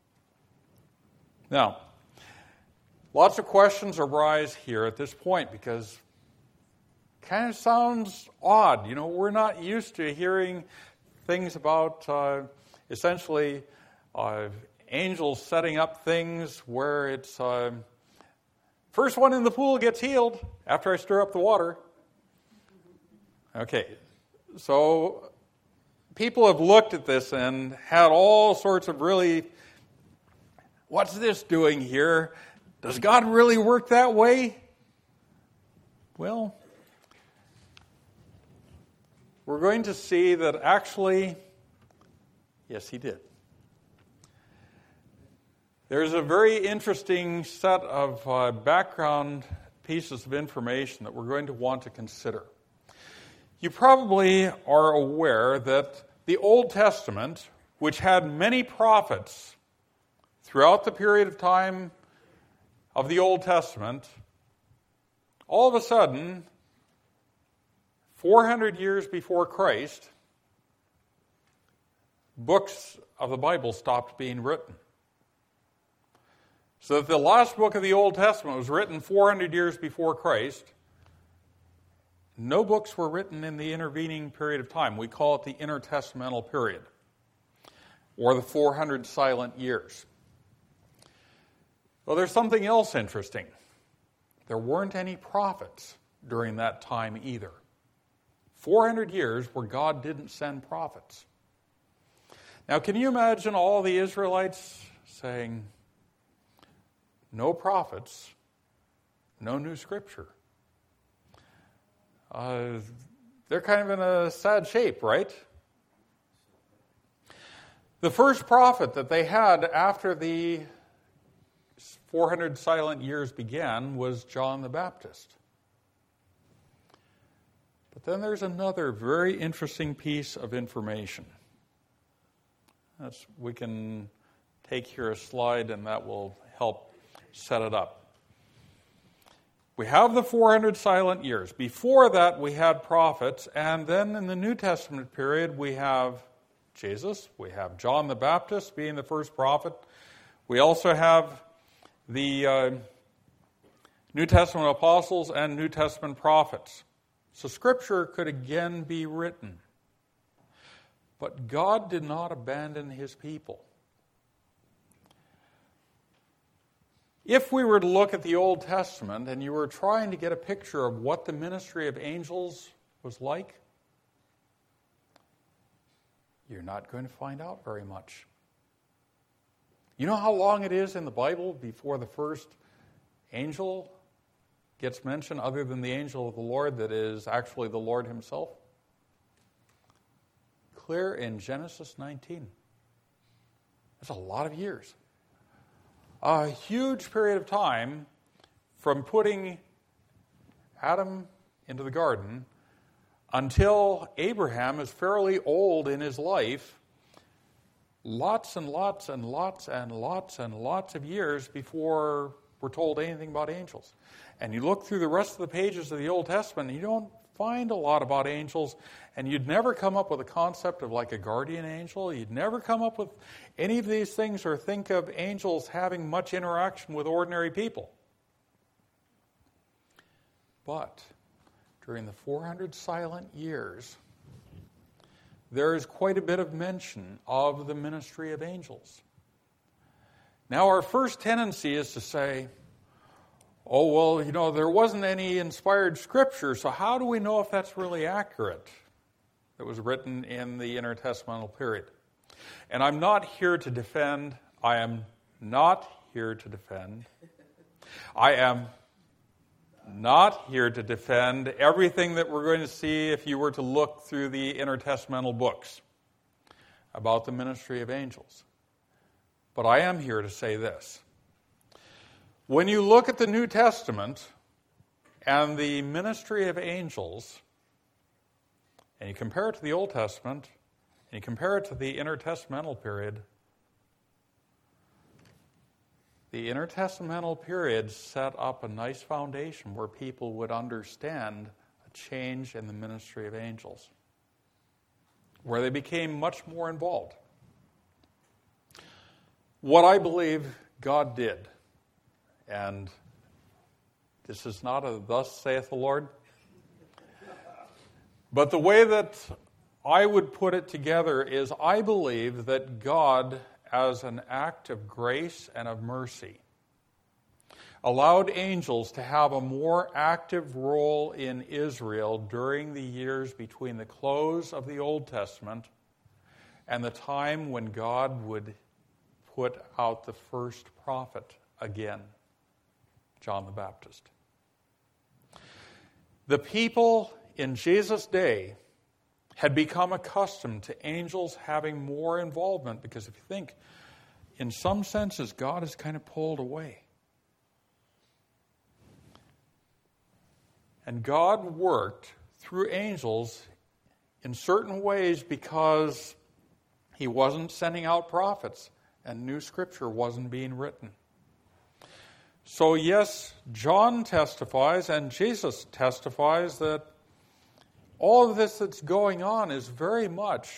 Speaker 1: Now, lots of questions arise here at this point because it kind of sounds odd. You know, we're not used to hearing things about uh, essentially uh, angels setting up things where it's uh, first one in the pool gets healed after I stir up the water. Okay, so people have looked at this and had all sorts of really, what's this doing here? Does God really work that way? Well, we're going to see that actually, yes, he did. There's a very interesting set of uh, background pieces of information that we're going to want to consider. You probably are aware that the Old Testament, which had many prophets throughout the period of time of the Old Testament, all of a sudden, four hundred years before Christ, books of the Bible stopped being written. So that the last book of the Old Testament was written four hundred years before Christ. No books were written in the intervening period of time. We call it the intertestamental period, or the four hundred silent years. Well, there's something else interesting. There weren't any prophets during that time either. four hundred years where God didn't send prophets. Now, can you imagine all the Israelites saying, no prophets, no new scripture? Uh, they're kind of in a sad shape, right? The first prophet that they had after the four hundred silent years began was John the Baptist. But then there's another very interesting piece of information. That's, we can take here a slide and that will help set it up. We have the four hundred silent years. Before that, we had prophets, and then in the New Testament period, we have Jesus. We have John the Baptist being the first prophet. We also have the uh, New Testament apostles and New Testament prophets. So Scripture could again be written. But God did not abandon his people. If we were to look at the Old Testament and you were trying to get a picture of what the ministry of angels was like, you're not going to find out very much. You know how long it is in the Bible before the first angel gets mentioned, other than the angel of the Lord that is actually the Lord himself? Clear in Genesis nineteen. That's a lot of years. A huge period of time from putting Adam into the garden until Abraham is fairly old in his life. Lots and lots and lots and lots and lots of years before we're told anything about angels. And you look through the rest of the pages of the Old Testament, and you don't find a lot about angels, and you'd never come up with a concept of like a guardian angel. You'd never come up with any of these things or think of angels having much interaction with ordinary people. But during the four hundred silent years, there is quite a bit of mention of the ministry of angels. Now, our first tendency is to say, oh, well, you know, there wasn't any inspired scripture, so how do we know if that's really accurate that was written in the intertestamental period? And I'm not here to defend, I am not here to defend, I am not here to defend everything that we're going to see if you were to look through the intertestamental books about the ministry of angels. But I am here to say this. When you look at the New Testament and the ministry of angels, and you compare it to the Old Testament, and you compare it to the intertestamental period, the intertestamental period set up a nice foundation where people would understand a change in the ministry of angels, where they became much more involved. What I believe God did, and this is not a thus saith the Lord, but the way that I would put it together is I believe that God, as an act of grace and of mercy, allowed angels to have a more active role in Israel during the years between the close of the Old Testament and the time when God would put out the first prophet again, John the Baptist. The people in Jesus' day had become accustomed to angels having more involvement because if you think, in some senses, God is kind of pulled away. And God worked through angels in certain ways because he wasn't sending out prophets and new scripture wasn't being written. So yes, John testifies and Jesus testifies that all of this that's going on is very much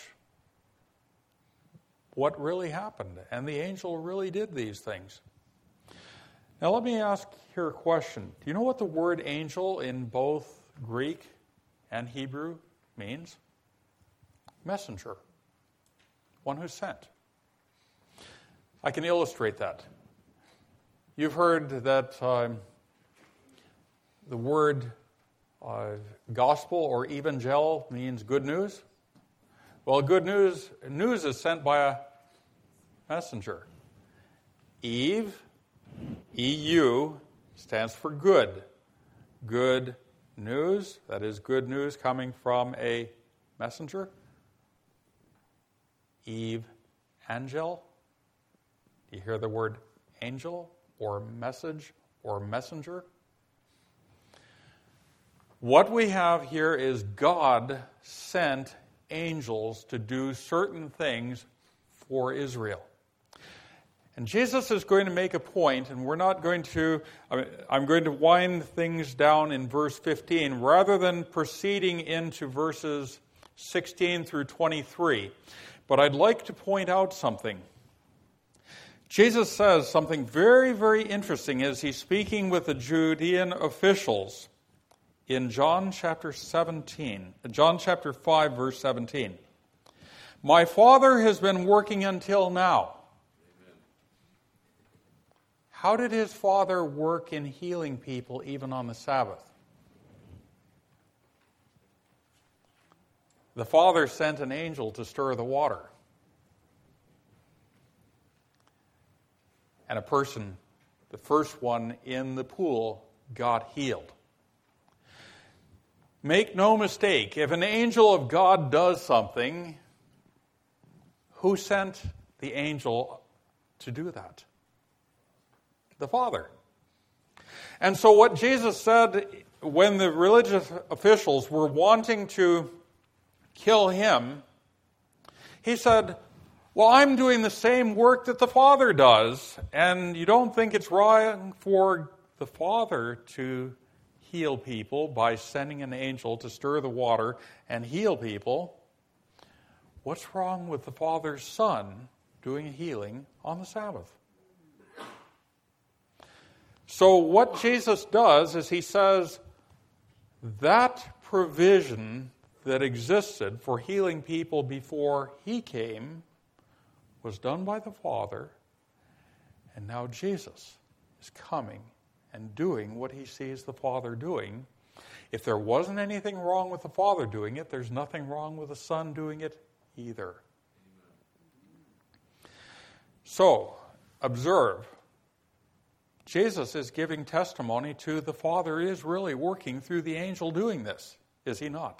Speaker 1: what really happened, and the angel really did these things. Now let me ask here a question. Do you know what the word angel in both Greek and Hebrew means? Messenger. One who's sent. I can illustrate that. You've heard that um, the word uh, gospel or evangel means good news. Well, good news news is sent by a messenger. Eve, E U, stands for good. Good news, that is good news coming from a messenger. Eve, angel. Do you hear the word angel or message or messenger? What we have here is God sent angels to do certain things for Israel. And Jesus is going to make a point, and we're not going to, I'm going to wind things down in verse fifteen, rather than proceeding into verses sixteen through twenty-three. But I'd like to point out something. Jesus says something very, very interesting as he's speaking with the Judean officials in John chapter seventeen, John chapter five, verse seventeen. My Father has been working until now. How did his Father work in healing people even on the Sabbath? The Father sent an angel to stir the water. And a person, the first one in the pool, got healed. Make no mistake, if an angel of God does something, who sent the angel to do that? The Father. And so what Jesus said when the religious officials were wanting to kill him, he said, well, I'm doing the same work that the Father does, and you don't think it's wrong for the Father to heal people by sending an angel to stir the water and heal people. What's wrong with the Father's Son doing healing on the Sabbath? So what Jesus does is he says that provision that existed for healing people before he came was done by the Father, and now Jesus is coming and doing what he sees the Father doing. If there wasn't anything wrong with the Father doing it, there's nothing wrong with the Son doing it either. So, observe. Jesus is giving testimony to the Father is really working through the angel doing this, is he not?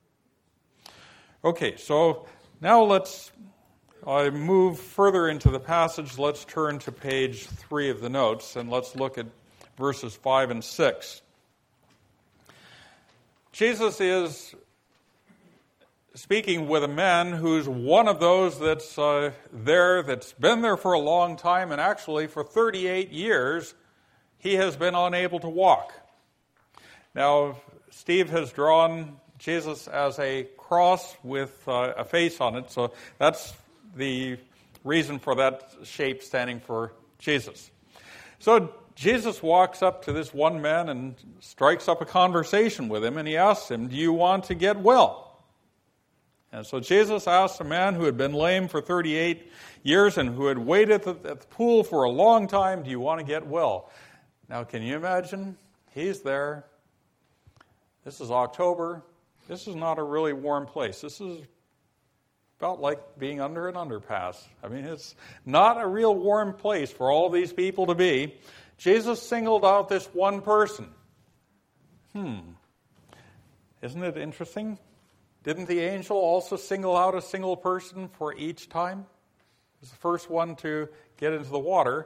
Speaker 1: Okay, so now let's uh, move further into the passage. Let's turn to page three of the notes, and let's look at verses five and six. Jesus is speaking with a man who's one of those that's uh, there, that's been there for a long time, and actually for thirty-eight years, he has been unable to walk. Now, Steve has drawn Jesus as a cross with uh, a face on it, so that's the reason for that shape standing for Jesus. So Jesus walks up to this one man and strikes up a conversation with him, and he asks him, "Do you want to get well?" And so Jesus asked a man who had been lame for thirty-eight years and who had waited at the, at the pool for a long time, "Do you want to get well?" Now, can you imagine? He's there. This is October. This is not a really warm place. This is about like being under an underpass. I mean, it's not a real warm place for all these people to be. Jesus singled out this one person. Hmm. Isn't it interesting? Didn't the angel also single out a single person for each time? He was the first one to get into the water.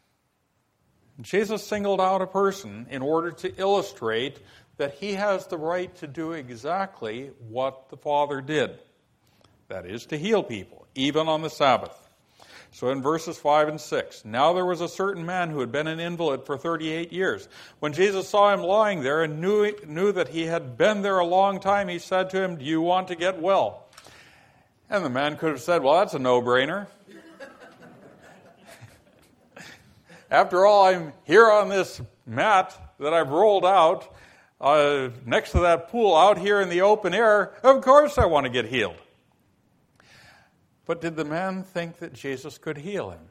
Speaker 1: Jesus singled out a person in order to illustrate that he has the right to do exactly what the Father did. That is, to heal people, even on the Sabbath. So in verses five and six, "Now there was a certain man who had been an invalid for thirty-eight years. When Jesus saw him lying there and knew, knew that he had been there a long time, he said to him, 'Do you want to get well?' And the man could have said, 'Well, that's a no-brainer. After all, I'm here on this mat that I've rolled out uh, next to that pool out here in the open air. Of course I want to get healed.' But did the man think that Jesus could heal him?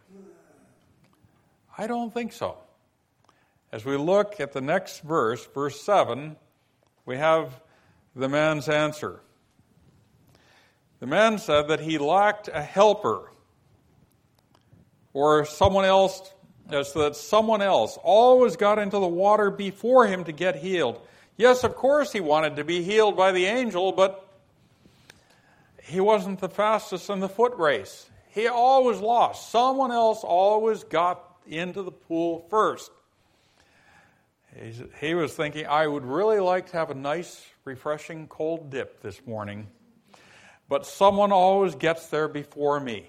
Speaker 1: I don't think so. As we look at the next verse, verse seven, we have the man's answer. The man said that he lacked a helper, or someone else, so that someone else always got into the water before him to get healed. Yes, of course he wanted to be healed by the angel, but he wasn't the fastest in the foot race. He always lost. Someone else always got into the pool first. He's, he was thinking, I would really like to have a nice, refreshing cold dip this morning, but someone always gets there before me.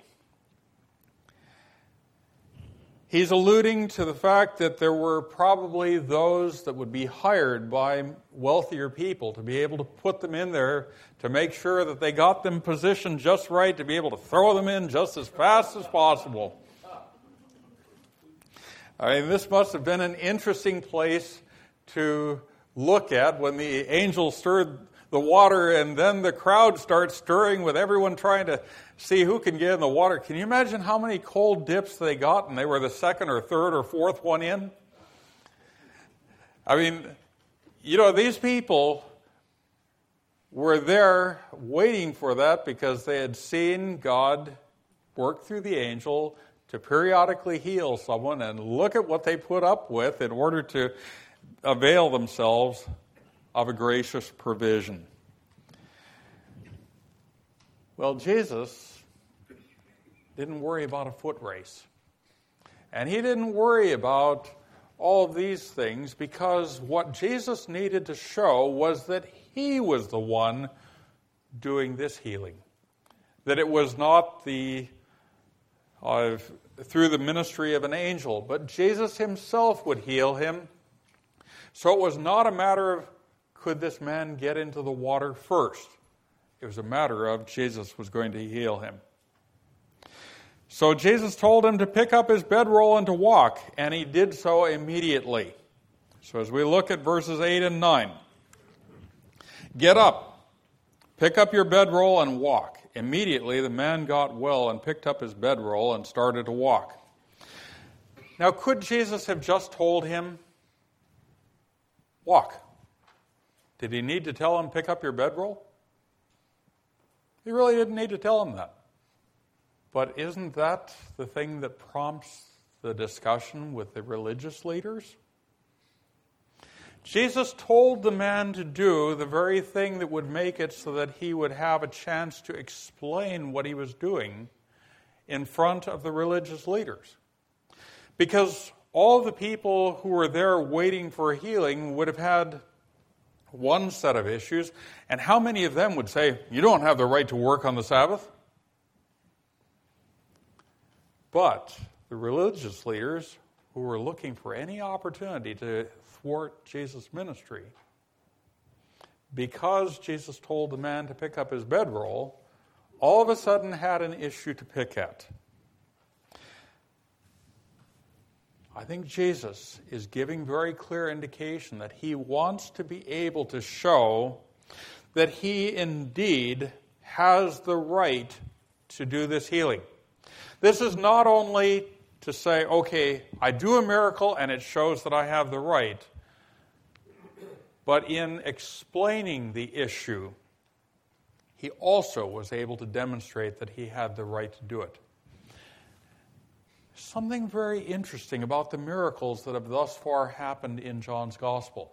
Speaker 1: He's alluding to the fact that there were probably those that would be hired by wealthier people to be able to put them in there to make sure that they got them positioned just right to be able to throw them in just as fast as possible. I mean, this must have been an interesting place to look at when the angel stirred the water and then the crowd starts stirring with everyone trying to see who can get in the water. Can you imagine how many cold dips they got and they were the second or third or fourth one in? I mean, you know, these people were there waiting for that because they had seen God work through the angel to periodically heal someone, and look at what they put up with in order to avail themselves of a gracious provision. Well, Jesus didn't worry about a foot race. And he didn't worry about all of these things because what Jesus needed to show was that he was the one doing this healing. That it was not the uh, through the ministry of an angel, but Jesus himself would heal him. So it was not a matter of could this man get into the water first. It was a matter of Jesus was going to heal him. So Jesus told him to pick up his bedroll and to walk, and he did so immediately. So as we look at verses eight and nine, get up, pick up your bedroll and walk. Immediately the man got well and picked up his bedroll and started to walk. Now, could Jesus have just told him, walk? Did he need to tell him, pick up your bedroll? He really didn't need to tell him that. But isn't that the thing that prompts the discussion with the religious leaders? Jesus told the man to do the very thing that would make it so that he would have a chance to explain what he was doing in front of the religious leaders. Because all the people who were there waiting for healing would have had one set of issues. And how many of them would say, you don't have the right to work on the Sabbath? But the religious leaders who were looking for any opportunity to thwart Jesus' ministry, because Jesus told the man to pick up his bedroll, all of a sudden had an issue to pick at. I think Jesus is giving very clear indication that he wants to be able to show that he indeed has the right to do this healing. This is not only to say, okay, I do a miracle and it shows that I have the right, but in explaining the issue, he also was able to demonstrate that he had the right to do it. Something very interesting about the miracles that have thus far happened in John's Gospel.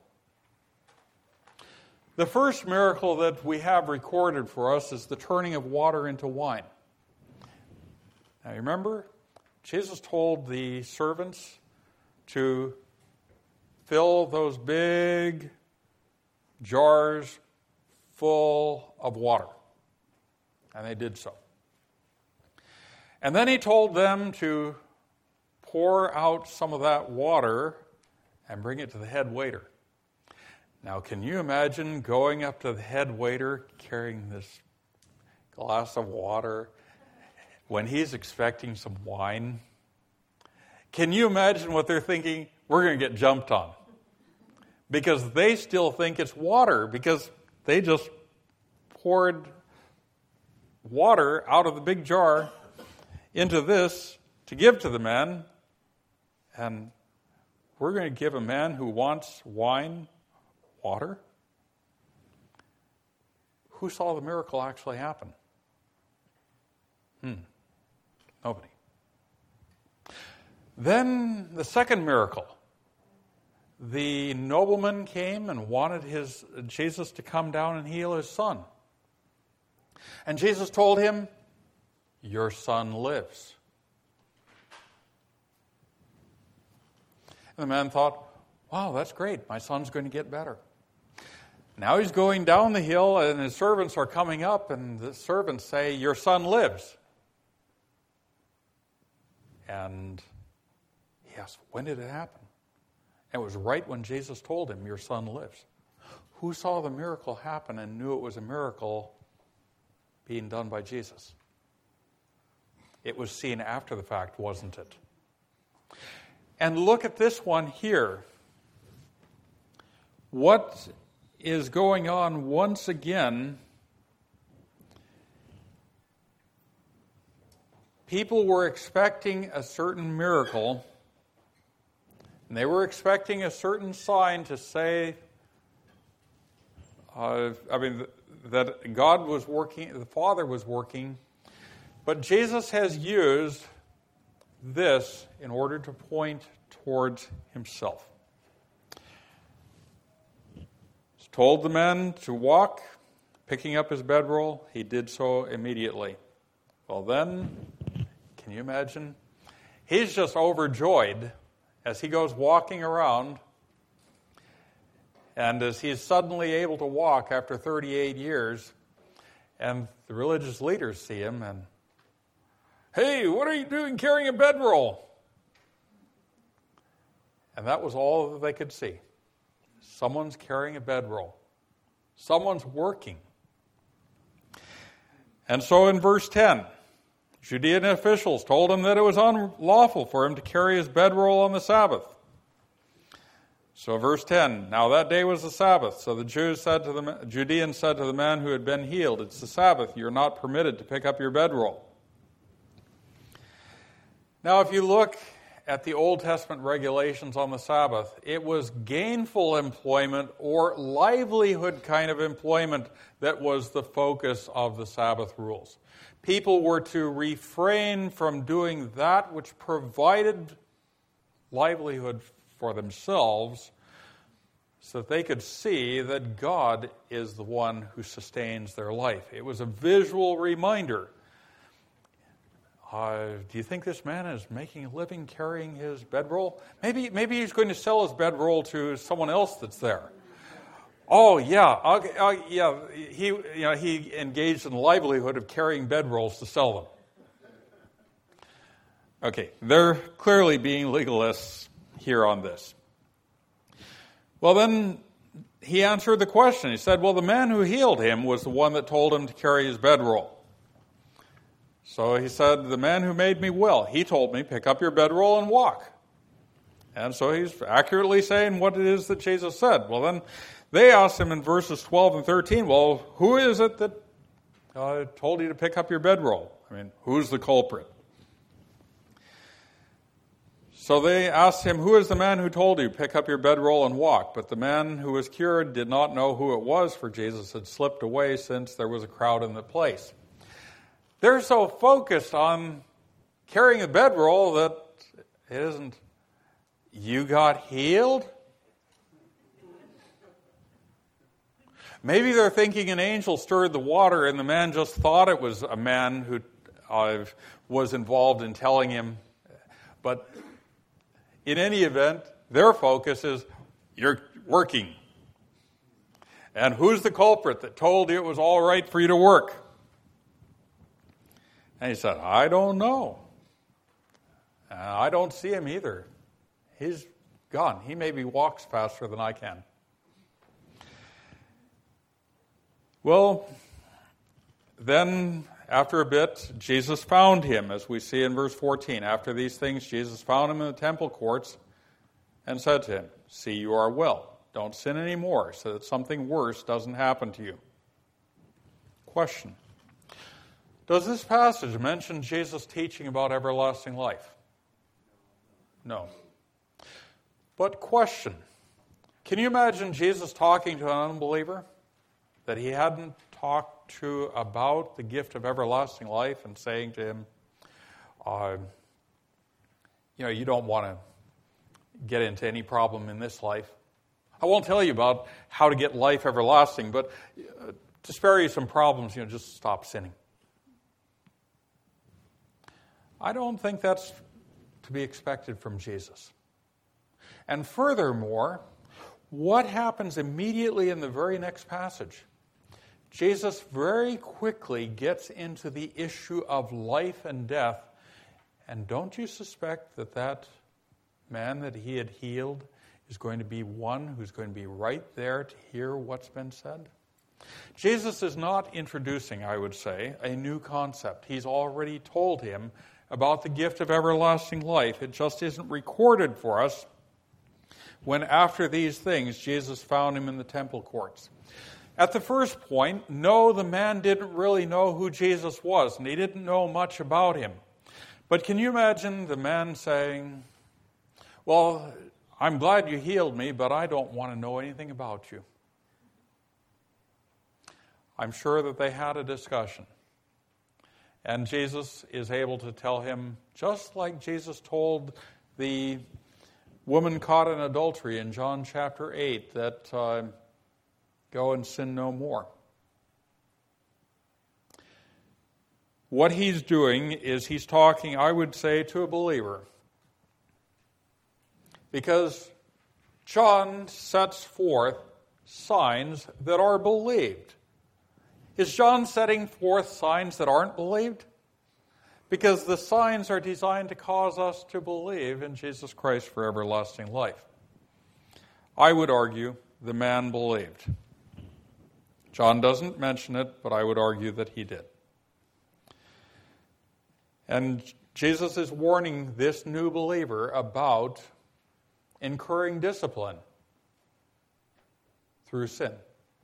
Speaker 1: The first miracle that we have recorded for us is the turning of water into wine. Now, you remember, Jesus told the servants to fill those big jars full of water. And they did so. And then he told them to pour out some of that water and bring it to the head waiter. Now, can you imagine going up to the head waiter carrying this glass of water when he's expecting some wine? Can you imagine what they're thinking? We're going to get jumped on. Because they still think it's water, because they just poured water out of the big jar into this to give to the man. And we're going to give a man who wants wine water? Who saw the miracle actually happen? Hmm. Nobody. Then the second miracle. The nobleman came and wanted his Jesus to come down and heal his son. And Jesus told him, your son lives. And the man thought, wow, that's great. My son's going to get better. Now he's going down the hill and his servants are coming up and the servants say, your son lives. And he asked, when did it happen? And it was right when Jesus told him, your son lives. Who saw the miracle happen and knew it was a miracle being done by Jesus? It was seen after the fact, wasn't it? And look at this one here. What is going on once again? People were expecting a certain miracle, and they were expecting a certain sign to say, uh, I mean, that God was working, the Father was working, but Jesus has used this in order to point towards himself. He's told the man to walk, picking up his bedroll. He did so immediately. Well then, can you imagine? He's just overjoyed as he goes walking around, and as he's suddenly able to walk after thirty-eight years, and the religious leaders see him and, hey, what are you doing carrying a bedroll? And that was all that they could see. Someone's carrying a bedroll. Someone's working. And so in verse ten, Judean officials told him that it was unlawful for him to carry his bedroll on the Sabbath. So verse ten, now that day was the Sabbath. So the Jews said to the Judeans said to the man who had been healed, it's the Sabbath. You're not permitted to pick up your bedroll. Now, if you look at the Old Testament regulations on the Sabbath, it was gainful employment or livelihood kind of employment that was the focus of the Sabbath rules. People were to refrain from doing that which provided livelihood for themselves so that they could see that God is the one who sustains their life. It was a visual reminder. Uh, do you think this man is making a living carrying his bedroll? Maybe, maybe he's going to sell his bedroll to someone else that's there. Oh, yeah. Okay, uh, yeah. He, you know, he engaged in the livelihood of carrying bedrolls to sell them. Okay, they're clearly being legalists here on this. Well, then he answered the question. He said, well, the man who healed him was the one that told him to carry his bedroll. So he said, the man who made me well, he told me, pick up your bedroll and walk. And so he's accurately saying what it is that Jesus said. Well, then they asked him in verses twelve and thirteen, well, who is it that uh, told you to pick up your bedroll? I mean, who's the culprit? So they asked him, who is the man who told you, pick up your bedroll and walk? But the man who was cured did not know who it was, for Jesus had slipped away since there was a crowd in the place. They're so focused on carrying a bedroll that it isn't, you got healed? Maybe they're thinking an angel stirred the water and the man just thought it was a man who uh, was involved in telling him. But in any event, their focus is, you're working. And who's the culprit that told you it was all right for you to work? And he said, I don't know. Uh, I don't see him either. He's gone. He maybe walks faster than I can. Well, then after a bit, Jesus found him, as we see in verse fourteen. After these things, Jesus found him in the temple courts and said to him, see, you are well. Don't sin anymore, so that something worse doesn't happen to you. Question. Does this passage mention Jesus teaching about everlasting life? No. But question. Can you imagine Jesus talking to an unbeliever that he hadn't talked to about the gift of everlasting life and saying to him, uh, you know, you don't want to get into any problem in this life. I won't tell you about how to get life everlasting, but uh, to spare you some problems, you know, just stop sinning. I don't think that's to be expected from Jesus. And furthermore, what happens immediately in the very next passage? Jesus very quickly gets into the issue of life and death. And don't you suspect that that man that he had healed is going to be one who's going to be right there to hear what's been said? Jesus is not introducing, I would say, a new concept. He's already told him about the gift of everlasting life. It just isn't recorded for us when after these things Jesus found him in the temple courts. At the first point, no, the man didn't really know who Jesus was, and he didn't know much about him. But can you imagine the man saying, well, I'm glad you healed me, but I don't want to know anything about you. I'm sure that they had a discussion. And Jesus is able to tell him, just like Jesus told the woman caught in adultery in John chapter eight, that uh, go and sin no more. What he's doing is he's talking, I would say, to a believer. Because John sets forth signs that are believed. Is John setting forth signs that aren't believed? Because the signs are designed to cause us to believe in Jesus Christ for everlasting life. I would argue the man believed. John doesn't mention it, but I would argue that he did. And Jesus is warning this new believer about incurring discipline through sin.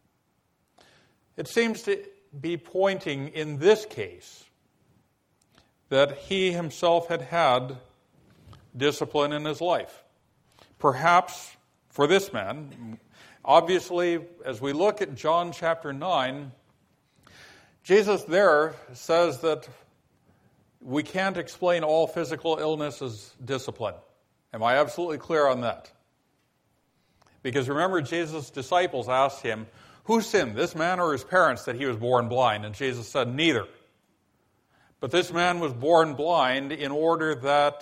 Speaker 1: It seems to be pointing in this case that he himself had had discipline in his life. Perhaps for this man, obviously, as we look at John chapter nine, Jesus there says that we can't explain all physical illness as discipline. Am I absolutely clear on that? Because remember, Jesus' disciples asked him, who sinned, this man or his parents, that he was born blind? And Jesus said, neither. But this man was born blind in order that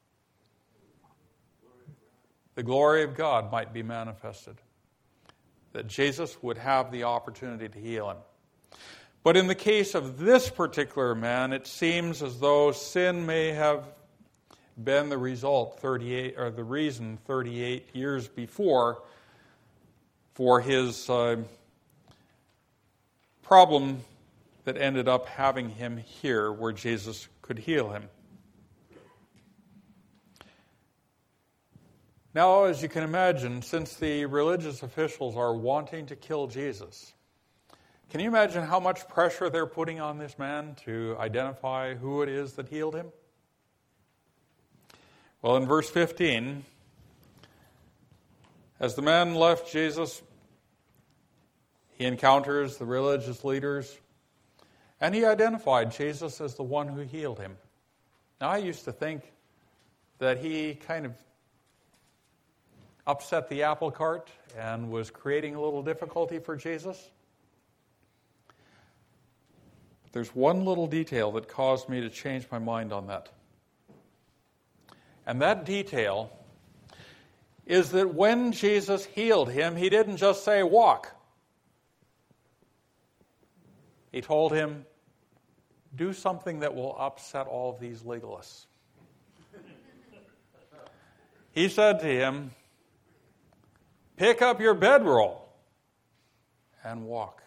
Speaker 1: the glory of God might be manifested. that Jesus would have the opportunity to heal him. But in the case of this particular man, it seems as though sin may have been the result thirty-eight or the reason thirty-eight years before for his uh, problem that ended up having him here where Jesus could heal him. Now, as you can imagine, since the religious officials are wanting to kill Jesus, can you imagine how much pressure they're putting on this man to identify who it is that healed him? Well, in verse fifteen, as the man left Jesus, he encounters the religious leaders, and he identified Jesus as the one who healed him. Now, I used to think that he kind of upset the apple cart and was creating a little difficulty for Jesus. But there's one little detail that caused me to change my mind on that. And that detail is that when Jesus healed him, he didn't just say, walk. He told him, do something that will upset all of these legalists. He said to him, pick up your bedroll and walk.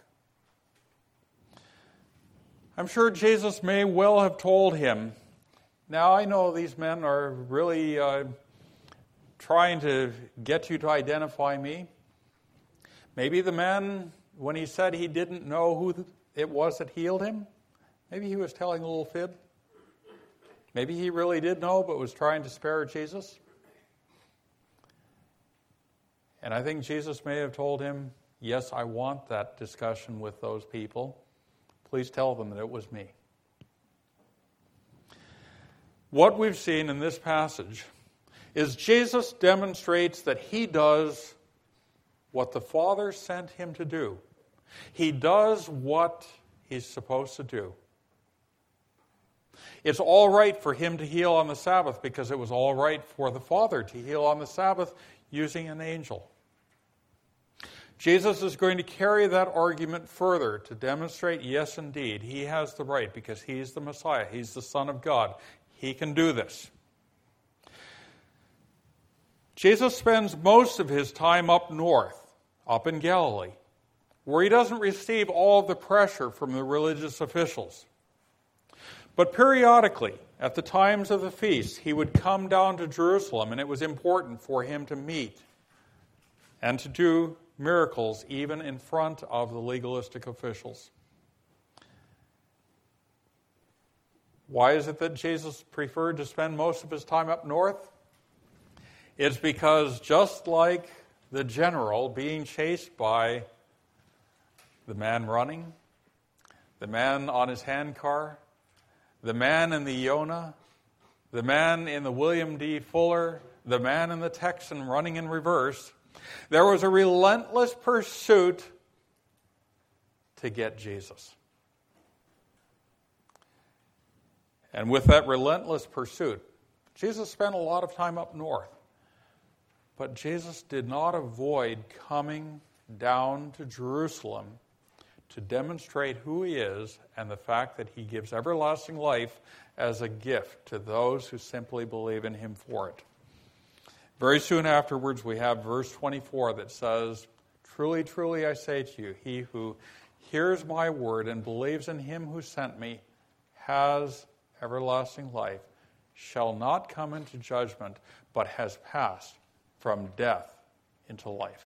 Speaker 1: I'm sure Jesus may well have told him, now I know these men are really uh, trying to get you to identify me. Maybe the man, when he said he didn't know who it was that healed him, maybe he was telling a little fib. Maybe he really did know but was trying to spare Jesus. And I think Jesus may have told him, yes, I want that discussion with those people. Please tell them that it was me. What we've seen in this passage is Jesus demonstrates that he does what the Father sent him to do. He does what he's supposed to do. It's all right for him to heal on the Sabbath because it was all right for the Father to heal on the Sabbath using an angel. Jesus is going to carry that argument further to demonstrate, yes, indeed, he has the right because he's the Messiah. He's the Son of God. He can do this. Jesus spends most of his time up north, up in Galilee, where he doesn't receive all of the pressure from the religious officials. But periodically, at the times of the feast, he would come down to Jerusalem, and it was important for him to meet and to do miracles even in front of the legalistic officials. Why is it that Jesus preferred to spend most of his time up north? It's because just like the general being chased by the man running, the man on his handcar, the man in the Yonah, the man in the William D. Fuller, the man in the Texan running in reverse, there was a relentless pursuit to get Jesus. And with that relentless pursuit, Jesus spent a lot of time up north. But Jesus did not avoid coming down to Jerusalem to demonstrate who he is and the fact that he gives everlasting life as a gift to those who simply believe in him for it. Very soon afterwards, we have verse twenty-four that says, "Truly, truly, I say to you, he who hears my word and believes in him who sent me has everlasting life, shall not come into judgment, but has passed from death into life."